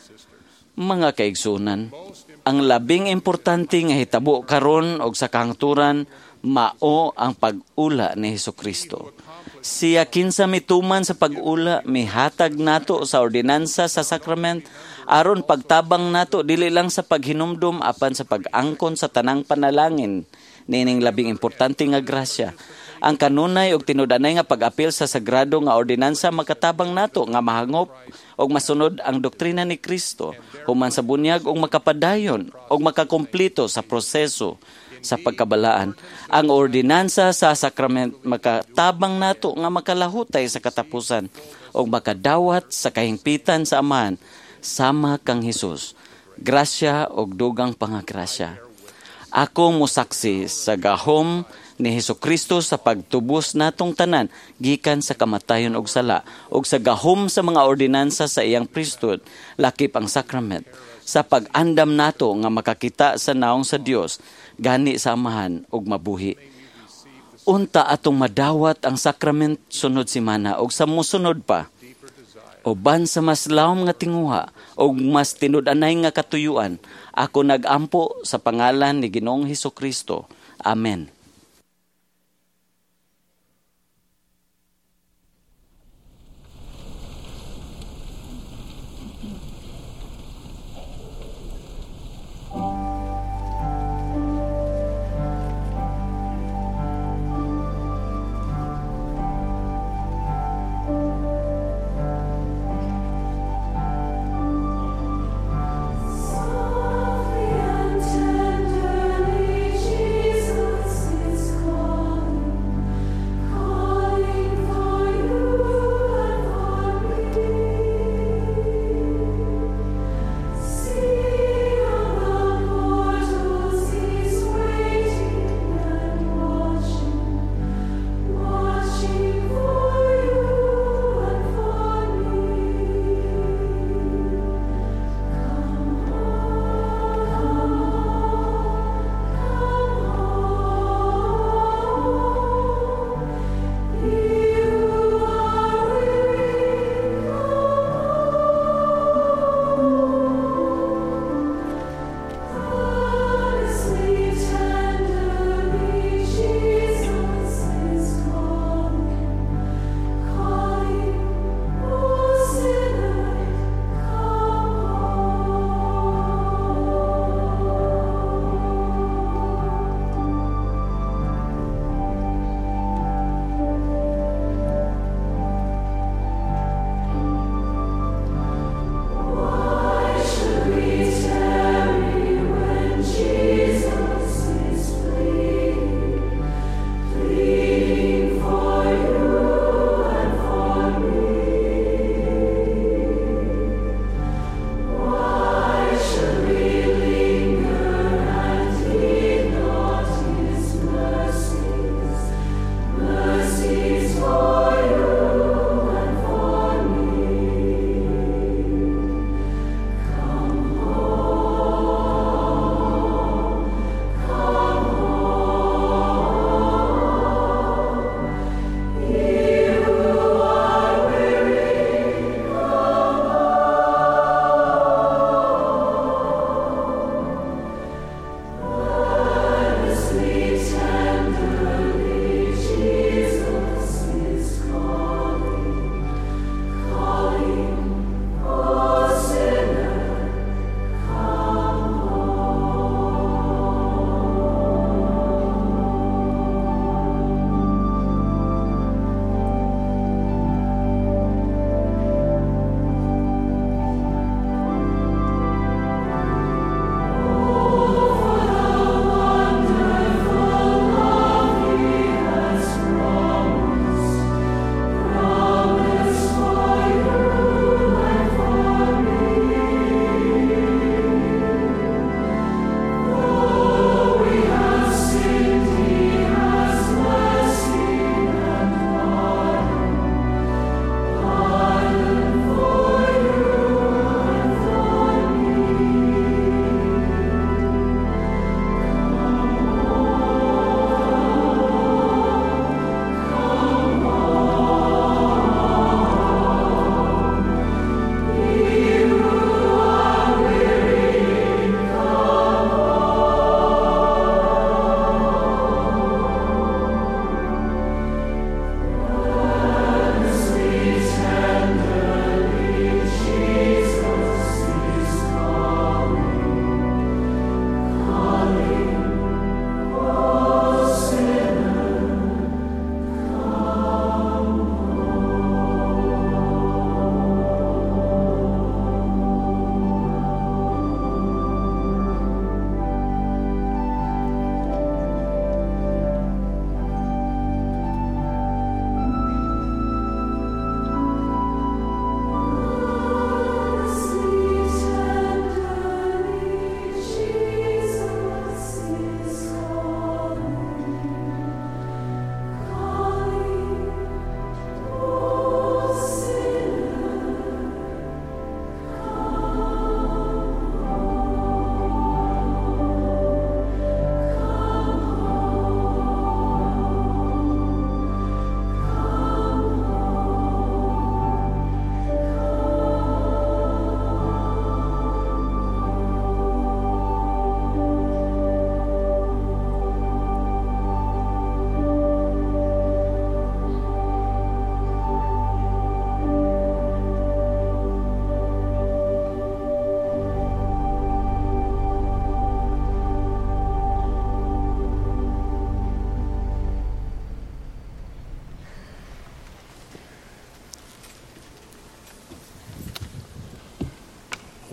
Mga kaigsunan, ang labing importante nga hitabo karon og sa kahangturan mao ang pag-ula ni Hesukristo. Siya kinsa mituman sa pag-ula mihatag nato sa ordinansa sa sakrament aron pagtabang nato dili lang sa paghinumdom apan sa pag-angkon sa tanang panalangin nining labing importante nga grasya. Ang kanunay og tinudanay nga pag-apil sa sagrado nga ordinansa makatabang nato nga mahangop og masunod ang doktrina ni Kristo human sa bunyag og makapadayon og makakumpleto sa proseso sa pagkabalaan. Ang ordinansa sa sakrament makatabang nato nga makalahutay sa katapusan og makadawat sa kahingpitan sa Amahan sama kang Hesus. Grasya og dugang pangagrasya. Ako mosaksi sa gahom ni Hesukristo sa pagtubos natong tanan gikan sa kamatayon og sala og sa gahom sa mga ordinansa sa iyang priesthood lakip ang sakrament sa pag-andam nato nga makakita sa naong sa Dios gani sa Amahan og mabuhi. Unta atong madawat ang sakrament sunod semana og sa mosunod pa. Uban sa mas lawom nga tinguha og mas tinud-anay nga katuyuan, ako nagampo sa pangalan ni Ginoong Hesukristo. Amen.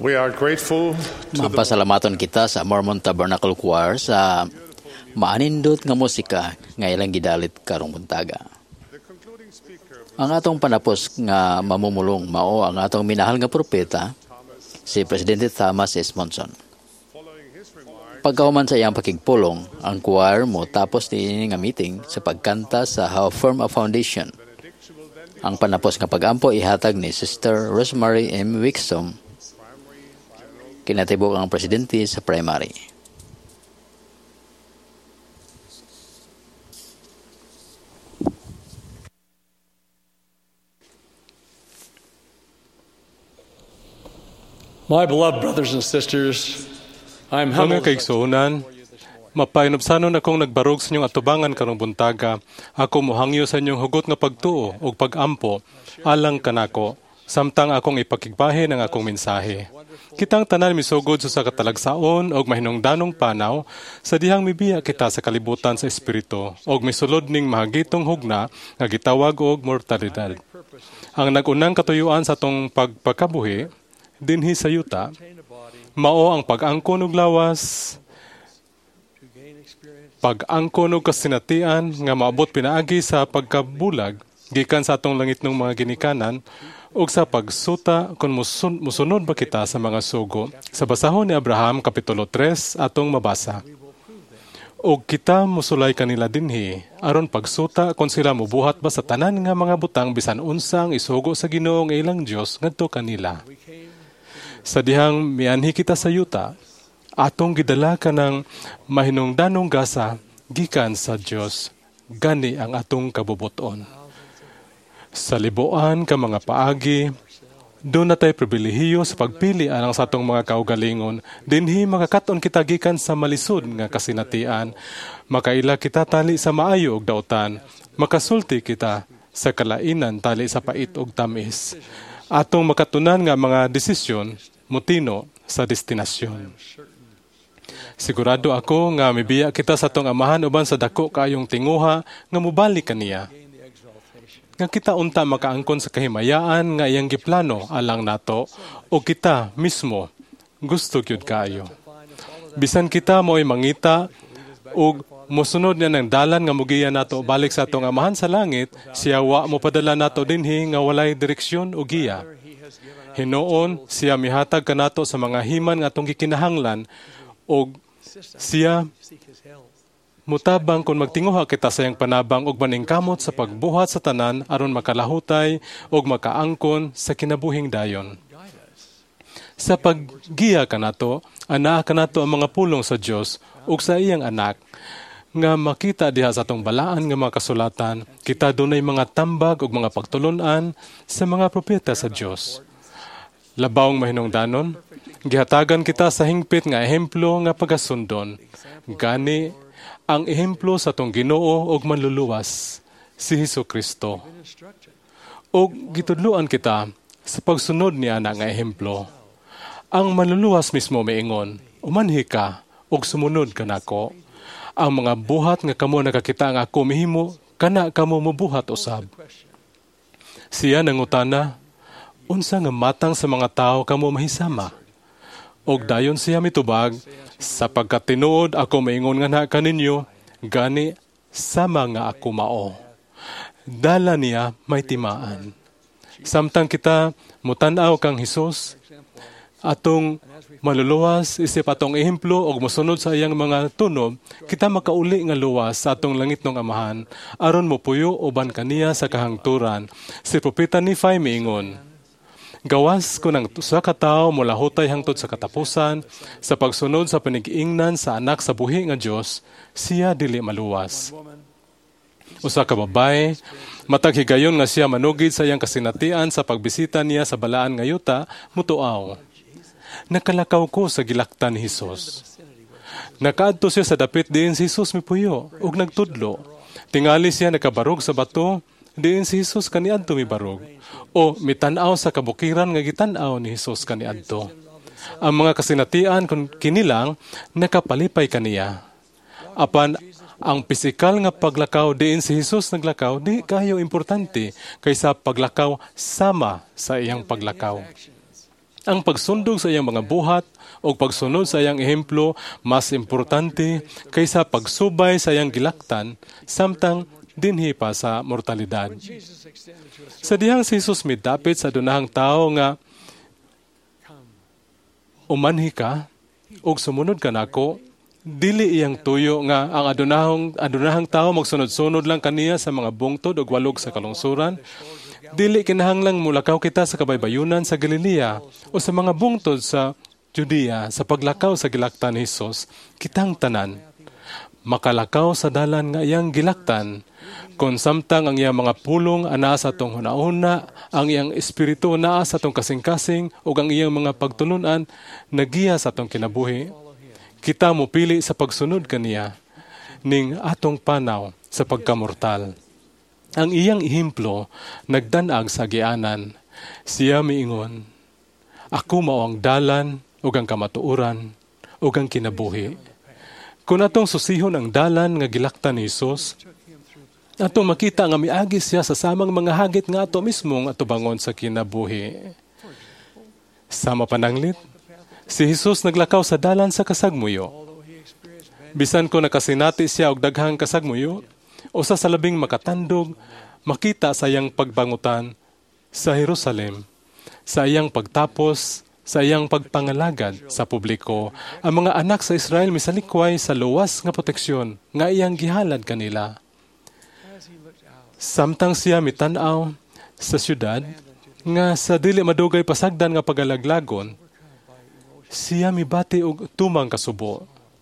We are grateful to the Mapasalamaton kita sa Mormon Tabernacle Choir sa maanindot nga musika nga ilang gidalit karong buntaga. Ang atong panapos nga mamumulong mao ang atong minahal nga propeta, si Presidente Thomas S. Monson. Pagkahuman sa iyang pakigpulong, ang choir mo tapos ni nga meeting sa pagkanta sa How Firm a Foundation. Ang panapos nga pagampo ihatag ni Sister Rosemary M. Wickstrom, kinatibok ang presidente sa primary. My beloved brothers and sisters, I'm humbled. Mga kaigsuunan, mapainobsanon akong nagbarog sa inyong atubangan karong buntaga. Ako mohangyo sa inyong hugot nga pagtuo o pagampo alang kanako, samtang akong ipakigbahin ang akong mensahe. Kitang tanan misugod sa katalagsaon o mahinungdanong panaw sa dihang mibiya kita sa kalibutan sa espiritu o misulod ning mahagitong hugna nga gitawag og mortalidad. Ang nagunang katuyuan sa atong pagpakabuhi dinhi sa yuta, mao ang pag-angkon og lawas, pag-angkon og kasinatian nga maabot pinaagi sa pagkabulag gikan sa atong langit ng mga ginikanan ug sa pagsuta kung musunod ba kita sa mga sugo. Sa basahon ni Abraham kapitulo 3 atong mabasa. Og kita musulay kanila dinhi aron pagsuta kung sila mubuhat ba sa tanan nga mga butang bisan unsa ang isugo sa Ginoo nga ilang Dios ngadto kanila. Sa dihang mianhi kita sa yuta, atong gidala ka ng mahinungdanong gasa gikan sa Dios. Gani ang atong kabubuton. Sa libuan ka mga paagi, doon na tayo pribilehiyo sa pagpili alang sa atong mga kaugalingon. Dinhi makakaton kita gikan sa malisod nga kasinatian. Makaila kita tali sa maayo og dautan. Makasulti kita sa kalainan tali sa pait og tamis. Atong makatunan nga mga desisyon mutino sa destinasyon. Sigurado ako nga mibiya kita sa atong amahan uban sa dako kaayong tinguha nga mubalik kaniya. Nga kita unta makaangkon sa kahimayaan nga iyang giplano alang nato o kita mismo gusto gyud kaayo. Bisan kita mo'y mangita ug mosunod niya ng dalan nga mugiya nato balik sa atong amahan sa langit, siya wa mo padala nato dinhi nga walay direksyon o giya. Hinoon siya mihatag kanato sa mga himan nga atong gikinahanglan ug siya mutabang kung magtinguha kita sa iyang panabang ug maningkamot sa pagbuhat sa tanan aron makalahutay ug makaangkon sa kinabuhing dayon. Sa paggiya kanato, anaa kanato ang mga pulong sa Dios ug sa iyang anak nga makita diha sa atong balaan nga mga kasulatan, kita dunay mga tambag ug mga pagtulunan sa mga propeta sa Dios. Labawng mahinungdanon, gihatagan kita sa hingpit nga ehemplo nga pagasundon. Gani ang ehemplo sa atong Ginoo ug manluluwas, si Hesukristo. Og gitudloan kita sa pagsunod niya na nga ehemplo. Ang manluluwas mismo miingon, umanhi ka og sumunod kanako. Ang mga buhat nga kamo nakakita nga ako mihimo, kana kamo mobuhat usab. Siya nangutana, unsa nga matang sa mga tao kamo mahisama? Og dayon siya mitubag, sapagkat tinuod ako maingon nga na kaninyo, gani sama nga ako mao. Dala niya may timaan. Samtang kita mutanaw kang Hesus, atong maluluwas isip atong ehemplo og mosunod sa iyang mga tunob, kita makauli nga luwas sa atong langit ng amahan, aron mopuyo uban kaniya sa kahangturan. Si propeta Nephi miingon, gawas ko ng sa katao mula hutay hangtod sa katapusan, sa pagsunod sa panag-iingnan sa anak sa buhi nga Dios, siya dili maluwas. Usa ka babae, matag higayon nga siya manugid sa iyang kasinatian sa pagbisita niya sa balaan nga yuta, mutuaw. Nakalakaw ko sa gilaktan ni Hesus. Nakaadto siya sa dapit diin si Hesus mipuyo ug nagtudlo. Tingali siya nakabarog sa bato, diin si Hesus kaniadto mibarog. O mitan-aw sa kabukiran nga gitan-aw ni Hesus kaniadto. Ang mga kasinatian kun kinilang nakapalipay kaniya. Apan ang pisikal nga paglakaw diin si Hesus naglakaw di kayo importante kaysa paglakaw sama sa iyang paglakaw. Ang pagsundog sa iyang mga buhat o pagsunod sa iyang ehemplo mas importante kaysa pagsubay sa iyang gilaktan samtang dinhi pa sa mortalidad. Sa dihang si Jesus midapit sa adunahang tao nga umanhi ka ug sumunod ka nako, dili iyang tuyo nga ang adunahang tao magsunod-sunod lang kaniya sa mga bungtod ug walog sa kalungsuran. Dili kinahanglang mulakaw kita sa kabaybayunan sa Galilea o sa mga bungtod sa Judea sa paglakaw sa gilaktan ni Jesus. Kitang tanan makalakaw sa dalan nga iyang gilaktan kung samtang ang iyang mga pulong ana sa atong hunahuna, ang iyang espiritu naa sa atong kasing-kasing ug ang iyang mga pagtulunan nagiya sa atong kinabuhi. Kita mopili sa pagsunod kaniya ning atong panaw sa pagkamortal. Ang iyang ehemplo nagdanag sa agianan. Siya miingon, ako mao ang dalan ug ang kamatuoran ug ang kinabuhi. Kung atong susihon ang dalan nga gilaktan ni Jesus, atong makita nga miagi siya sa samang mga hagit nga ato mismong atubangon sa kinabuhi. Sama pananglit, si Jesus naglakaw sa dalan sa kasagmuyo. Bisan ko nakasinati siya og daghang kasagmuyo, o sa labing makatandog, makita sa iyang pagbangutan sa Jerusalem, sa iyang pagtapos, sa iyang pagpangalagad sa publiko, ang mga anak sa Israel misalikway sa luwas nga proteksyon nga iyang gihalad kanila. Samtang siya mitanaw sa syudad nga sa dili madugay pasagdan nga pagalaglagon, siya mibati og tumang kasubo.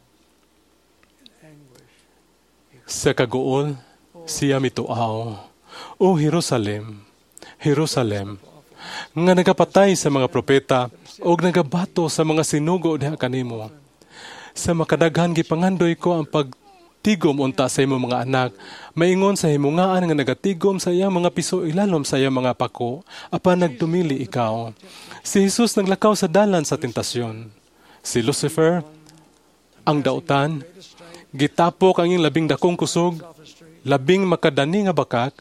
Sa kaguol, siya mituaw, O Jerusalem, Jerusalem, nga nagapatay sa mga propeta o nagabato sa mga sinugo diha kanimo. Sa makadaghan gipangandoy ko ang pagtigom unta sa imong mga anak, maingon sa himungaan nga nagatigom sa iyang mga piso ilalom sa iyang mga pako, apan nagtumili ikaw. Si Jesus naglakaw sa dalan sa tentasyon. Si Lucifer, ang dautan, gitapok ang iyang labing dakong kusog, labing makadani nga bakak,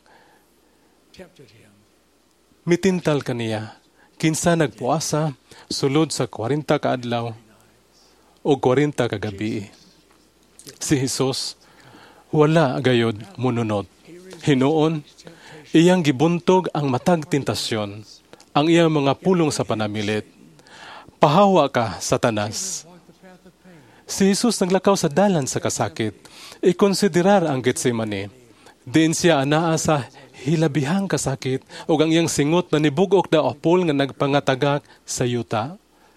mitintal kaniya, kinsa nagpuasa, sulod sa 40 ka adlaw o 40 ka gabi. Si Jesus, wala gayod mununot. Hinuon, iyang gibuntog ang matag tentasyon, ang iyang mga pulong sa panamilit. Pahawa ka, Satanas. Si Jesus naglakaw sa dalan sa kasakit. Ikonsiderar ang Getsemani. Diin siya anaa sa hilabihang kasakit o ang iyang singot na nibugok na apol nga nagpangatagak sa yuta.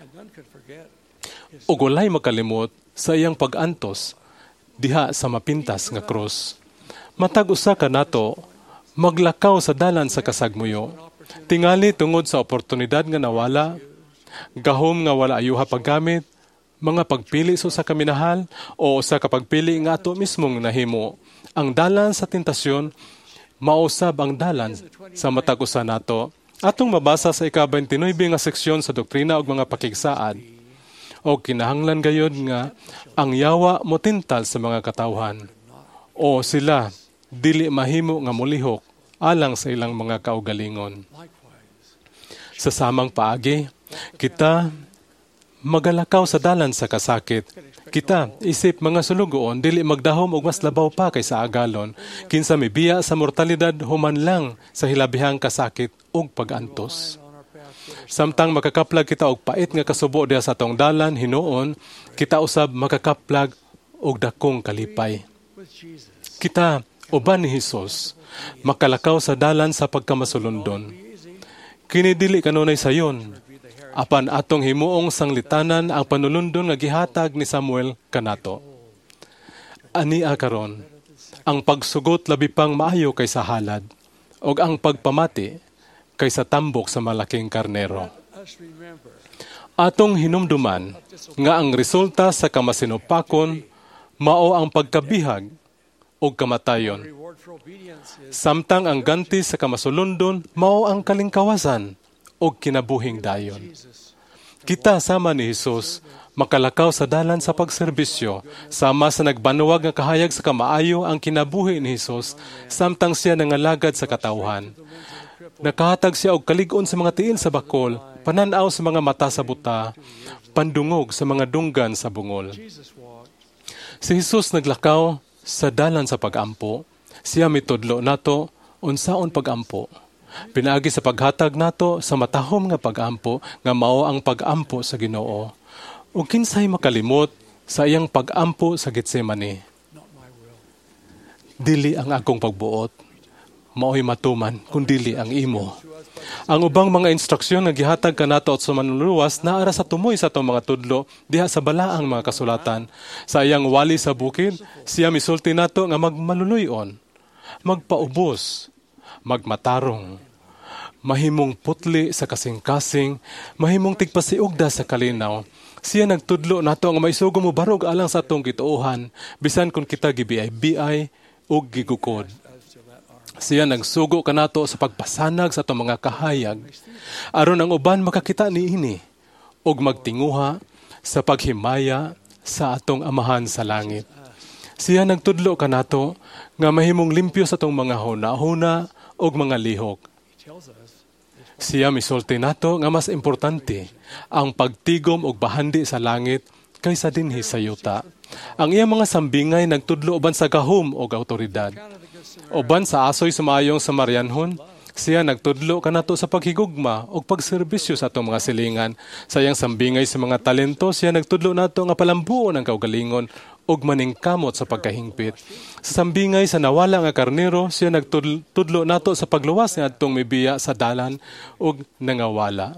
O walay makalimot sa iyang pag-antos diha sa mapintas nga krus. Matag usa ka nato maglakaw sa dalan sa kasagmuyo. Tingali tungod sa oportunidad nga nawala, gahom nga wala ayuha paggamit, mga pagpili sa kaminahal o sa kapagpili nga ato mismong nahimo. Ang dalan sa tentasyon, mausab ang dalan sa matag usa nato. Atong mabasa sa ika-29 nga seksyon sa doktrina ug mga pakigsaad. O kinahanglan gayod nga ang yawa motintal sa mga katawhan. O sila dili mahimo nga mulihok alang sa ilang mga kaugalingon. Sa samang paagi, kita magalakaw sa dalan sa kasakit. Kita, isip mga sulugoon, dili magdahom og mas labaw pa kaysa agalon, kinsa mibiya sa mortalidad human lang sa hilabihang kasakit ug pag-antos. Samtang makakaplag kita og pait nga kasubo diha sa atong dalan, hinuon, kita usab makakaplag og dakong kalipay. Kita, uban ni Jesus, makalakaw sa dalan sa pagkamasulundon. Kini dili kanunay sayon, apan atong himuong sanglitanan ang panulundon nga gihatag ni Samuel kanato. Ania karon, ang pagsugot labi pang maayo kaysa halad, og ang pagpamati kaysa tambok sa malaking karnero. Atong hinumduman nga ang resulta sa kamasinupakon mao ang pagkabihag o kamatayon. Samtang ang ganti sa kamasulundon mao ang kalingkawasan o kinabuhing dayon. Kita sama ni Jesus makalakaw sa dalan sa pagserbisyo, sama sa nagbanuwag nga kahayag sa kamaayo ang kinabuhi ni Jesus, samtang siya nangalagad sa katawhan. Nakahatag siya og kalig-on sa mga tiil sa bakol, pananaw sa mga mata sa buta, pandungog sa mga dunggan sa bungol. Si Jesus naglakaw sa dalan sa pag-ampo. Siya mitudlo nato unsaon pag-ampo. Pinaagi sa paghatag nato sa matahom nga pag-ampo nga mao ang pag-ampo sa Ginoo. Ug kinsay makalimot sa iyang pag-ampo sa Getsemani. Dili ang akong pagbuot, mao'y matuman kundili ang imo. Ang ubang mga instruksyon nga gihatag kanato at sa manluluwas naara sa tumoy sa atong mga tudlo diha sa balaang mga kasulatan. Sa iyang wali sa bukid, siya misulti nato nga magmaluluyon, magpaubos, magmatarong, mahimong putli sa kasing-kasing, mahimong tigpasiugda sa kalinaw. Siya nagtudlo nato nga maisugo mo barog alang sa atong gituohan, bisan kung kita gibiay-biay o gigukod. Siya nagsugo kanato sa pagpasanag sa atong mga kahayag, aron ang uban makakita niini ug magtinguha sa paghimaya sa atong Amahan sa langit. Siya nagtudlo kanato nga mahimong limpyo sa atong mga huna-huna ug mga lihok. Siya misulti nato nga mas importante ang pagtigom ug bahandi sa langit kaysa dinhi sa yuta. Ang iyang mga sambingay nagtudlo uban sa gahom ug awtoridad. Uban sa asoy sumayong sa Marianhon, siya nagtudlo kanato sa paghigugma o pagserbisyo sa atong mga silingan. Sa iyang sambingay sa mga talento, siya nagtudlo nato nga palambuon ang kaugalingon ug maningkamot sa pagkahingpit. Sa sambingay sa nawala nga karnero, siya nagtudlo nato sa pagluwas nga atong mibiya sa dalan ug nangawala.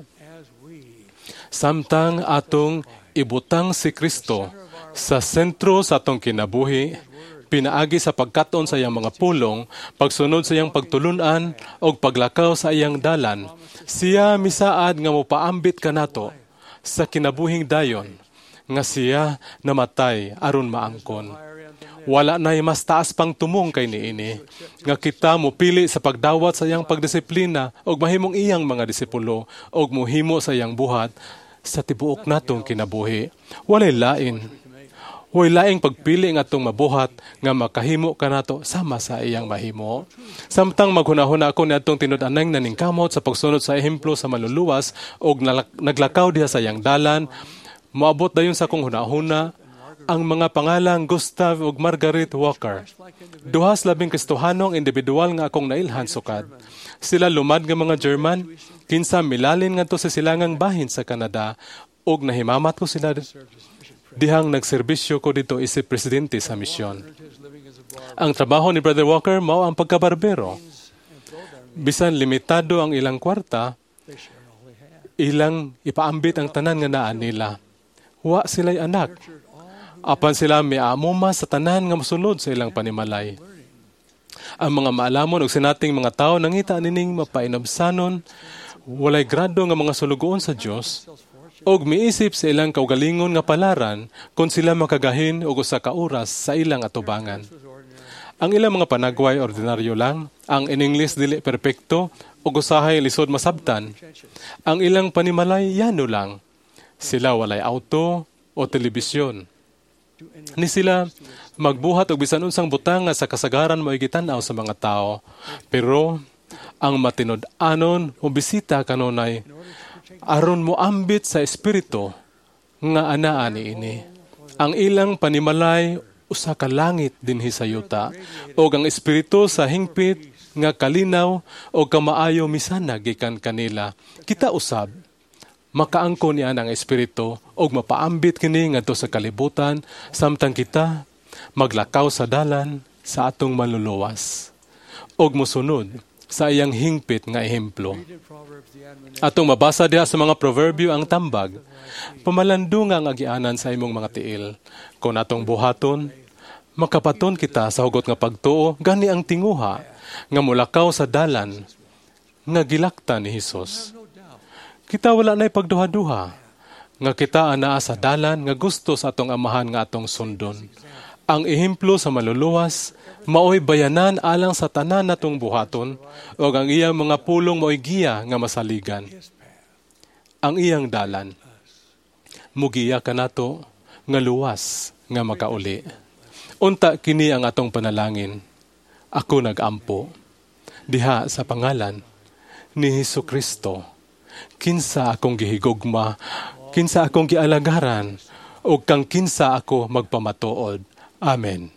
Samtang atong ibutang si Kristo sa sentro sa atong kinabuhi, pinaagi sa pagkaton sa iyang mga pulong, pagsunod sa iyang pagtulunan o paglakaw sa iyang dalan, siya misaad nga mopaambit kanato sa kinabuhing dayon, nga siya namatay aron maangkon. Wala na'y mas taas pang tumong kay niini, nga kita mopili sa pagdawat sa iyang pagdisiplina o mahimong iyang mga disipulo o mohimo sa iyang buhat sa tibuok natong kinabuhi. Walay lain. Huwag laing pagpili ng atong mabuhat nga makahimo kanato sama sa iyang mahimo. Samtang maghunahuna ako ni atong tinud-anay na ningkamot sa pagsunod sa ehemplo sa maluluwas o naglakaw diha sa iyang dalan, moabot dayon sa akong hunahuna ang mga pangalang Gustav ug Margaret Walker. Duhas labing Kristohanong individual nga akong nailhan sukad. Sila lumad nga mga German, kinsa milalin ngadto sa silangang bahin sa Canada ug nahimamat ko sila dihang nagserbisyo ko dito isip presidente sa misyon. Ang trabaho ni Brother Walker mao ang pagkabarbero. Bisan limitado ang ilang kwarta, ilang ipaambit ang tanan nga naan nila. Wa sila'y anak. Apan sila miamuma sa tanan nga mosunod sa ilang panimalay. Ang mga maalamon ug sinating mga tao nangita nining mapainabsanon, walay grado nga mga sulugoon sa Dios, og miisip sa ilang kaugalingon nga palaran kung sila makagahin og usa ka oras sa ilang atubangan. Ang ilang mga panagway ordinaryo lang, ang in English dili perpekto ug usahay lisod masabtan. Ang ilang panimalay yano lang. Sila walay auto o telebisyon. Ni sila magbuhat og bisan unsang butang nga sa kasagaran mo'y gitan-aw sa mga tao. Pero ang matinud-anon o bisita kanunay aron mo ambit sa espiritu nga anaa niini. Ang ilang panimalay usa ka langit dinhi sa yuta ug ang espiritu sa hingpit nga kalinaw o kamaayo misana gikan kanila. Kita usab makaangko niya ang espiritu ug mapaambit kini ngadto sa kalibutan samtang kita maglakaw sa dalan sa atong maluluwas ug mosunod sa iyang hingpit nga ehemplo. Atong mabasa diha sa mga proverbio ang tambag, pamalandong nga ang agianan sa imong mga tiil. Kung atong buhaton, makapaton kita sa hugot nga pagtuo, gani ang tinguha, nga mulakaw sa dalan, nga gilakta ni Hesus. Kita wala na'y pagduha-duha, nga kita anaa sa dalan, nga gusto sa atong amahan nga atong sundon. Ang ehemplo sa maluluwas, maoy bayanan alang sa tanan natong buhaton, o ang iyang mga pulong maoy giya nga masaligan. Ang iyang dalan, mugiya kanato nga luwas nga makauli. Unta kini ang atong panalangin. Ako nagampo, diha sa pangalan ni Hesukristo kinsa akong gihigugma, kinsa akong gialagaran, o kang kinsa ako magpamatuod. Amen.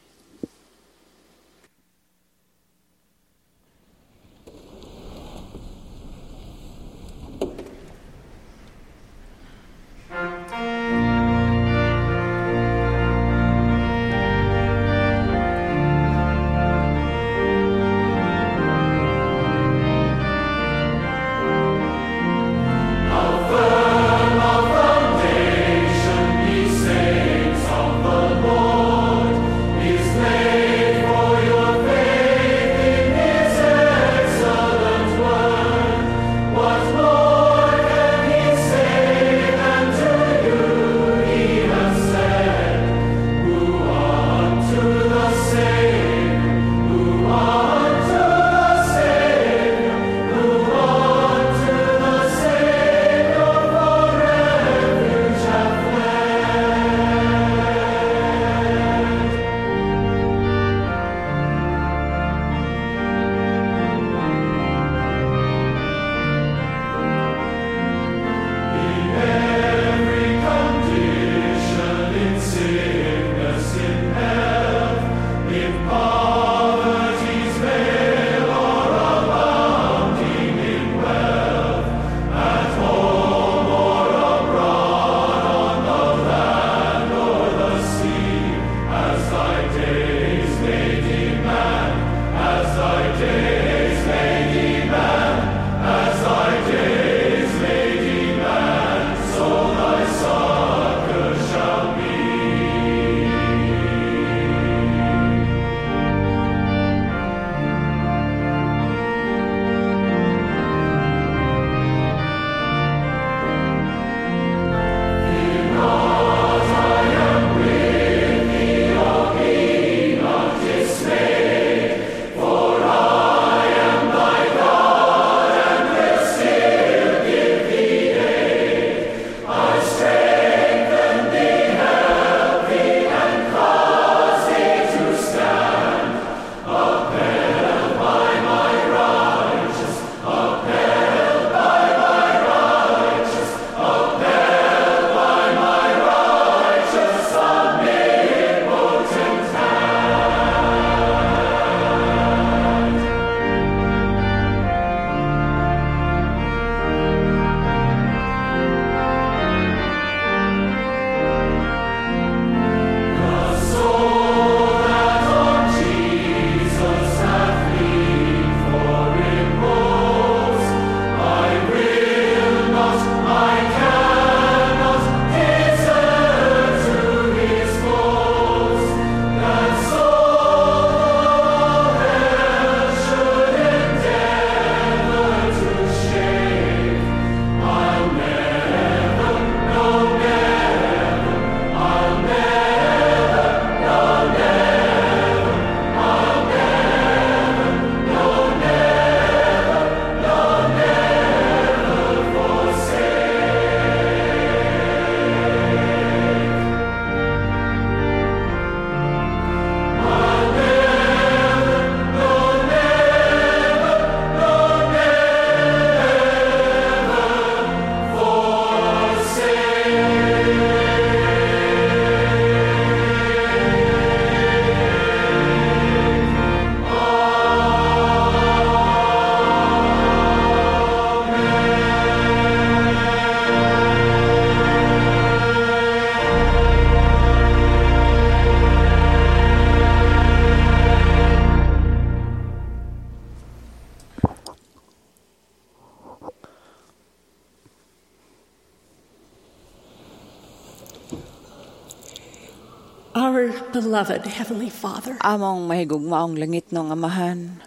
Our beloved Heavenly Father, among mahigugmaong langit ng Amahan,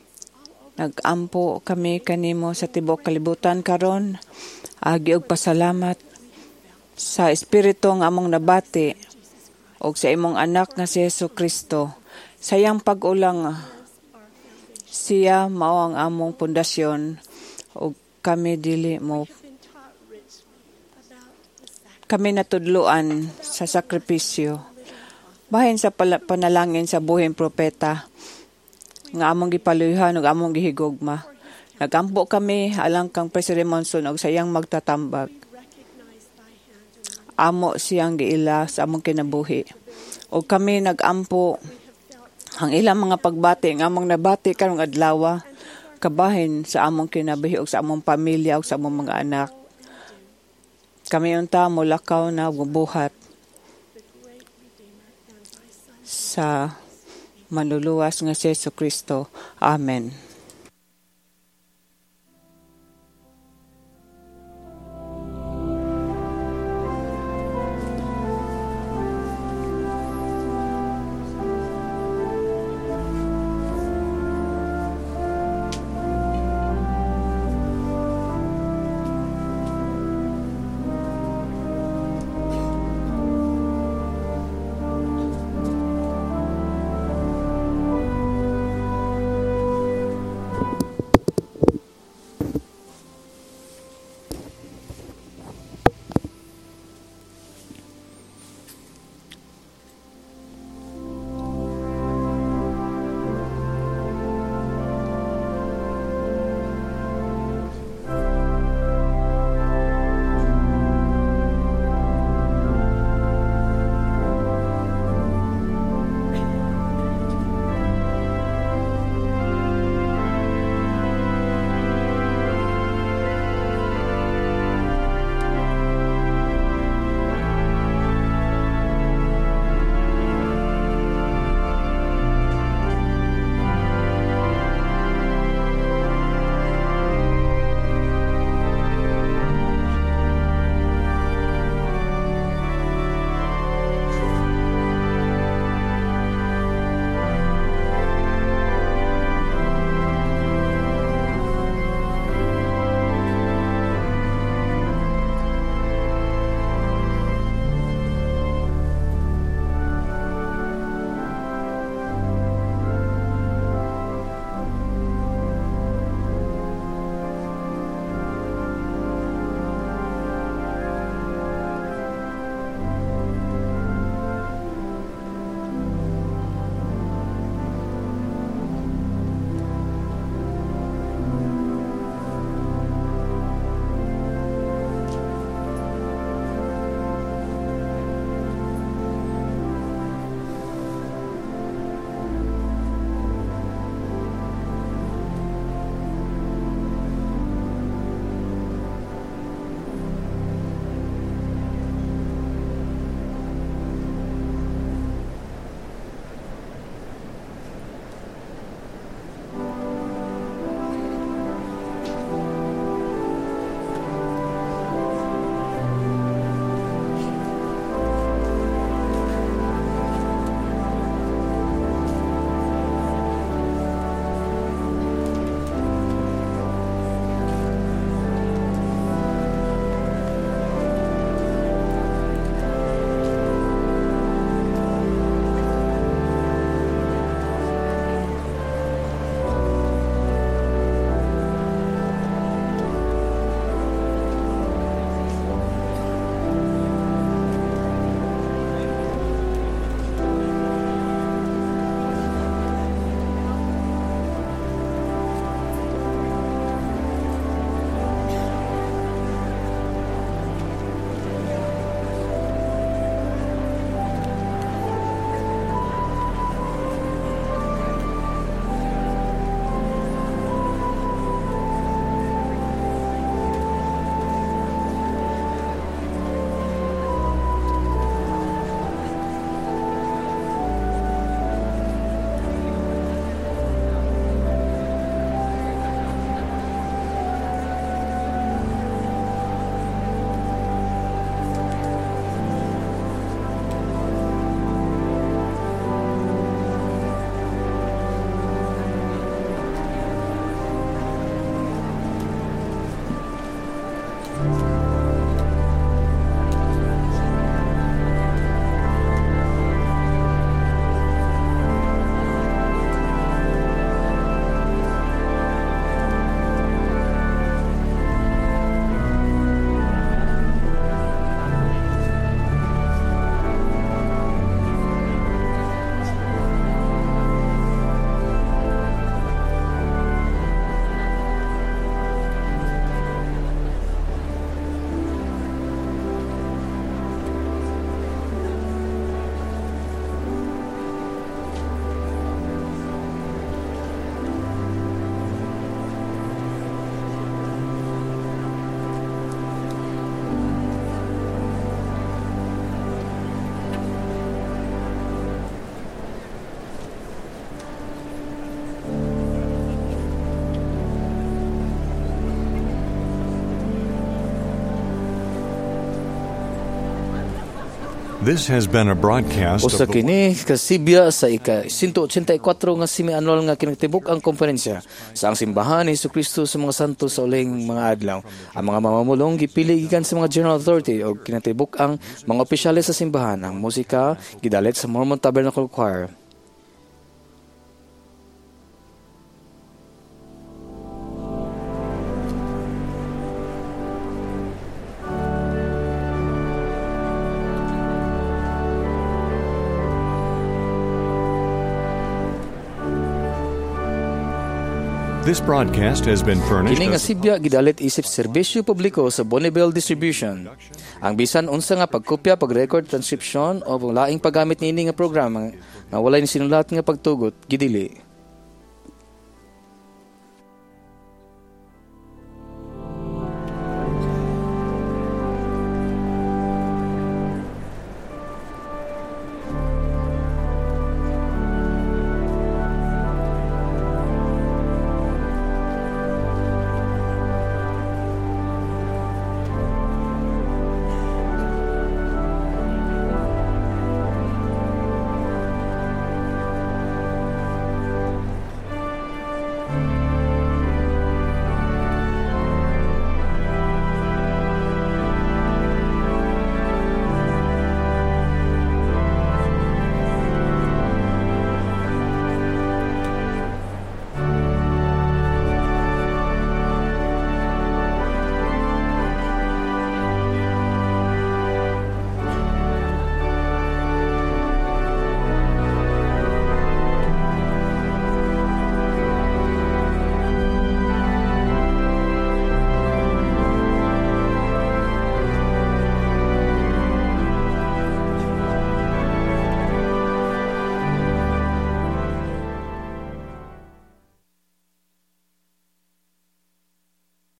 nagampo kami kanimo sa tibok kalibutan karon, agi og pasalamat sa Espiritu nga among nabati og sa imong anak nga si Jesucristo. Sayang pag-ulang siya mao ang among pundasyon og kami dili mo kami natudluan sa sakripisyo. Bahin sa panalangin sa buhing propeta nga among gipaluyhan ug among gihigugma. Nagampo kami alang kang President Monson og sayang magtatambag. Amo siyang giila sa among kinabuhi. O kami nagampo ang ilang mga pagbati nga among nabati karong adlaw kabahin sa among kinabuhi og sa among pamilya og sa among mga anak. Kami unta molakaw na bubuhat sa manluluwas nga si Jesucristo. Amen. This has been a broadcast Usa of the kini kasibya sa ika-184 nga semi-annual nga kinatibuk ang komperensya sa ang simbahan ni Jesucristo sa mga santo sa uling mga adlaw. Ang mga mamamulong gipili gikan sa mga general authority o kinatibuk ang mga opisyales sa simbahan. Ang musika gidalit sa Mormon Tabernacle Choir. This broadcast has been furnished Kini nga sibya gidalit isip serbisyo publiko sa Bonneville Distribution. Ang bisan unsa nga pagkopya, pag-record, transcription o laing paggamit niini nga programa nga walay ni sinulat nga pagtugot gidili.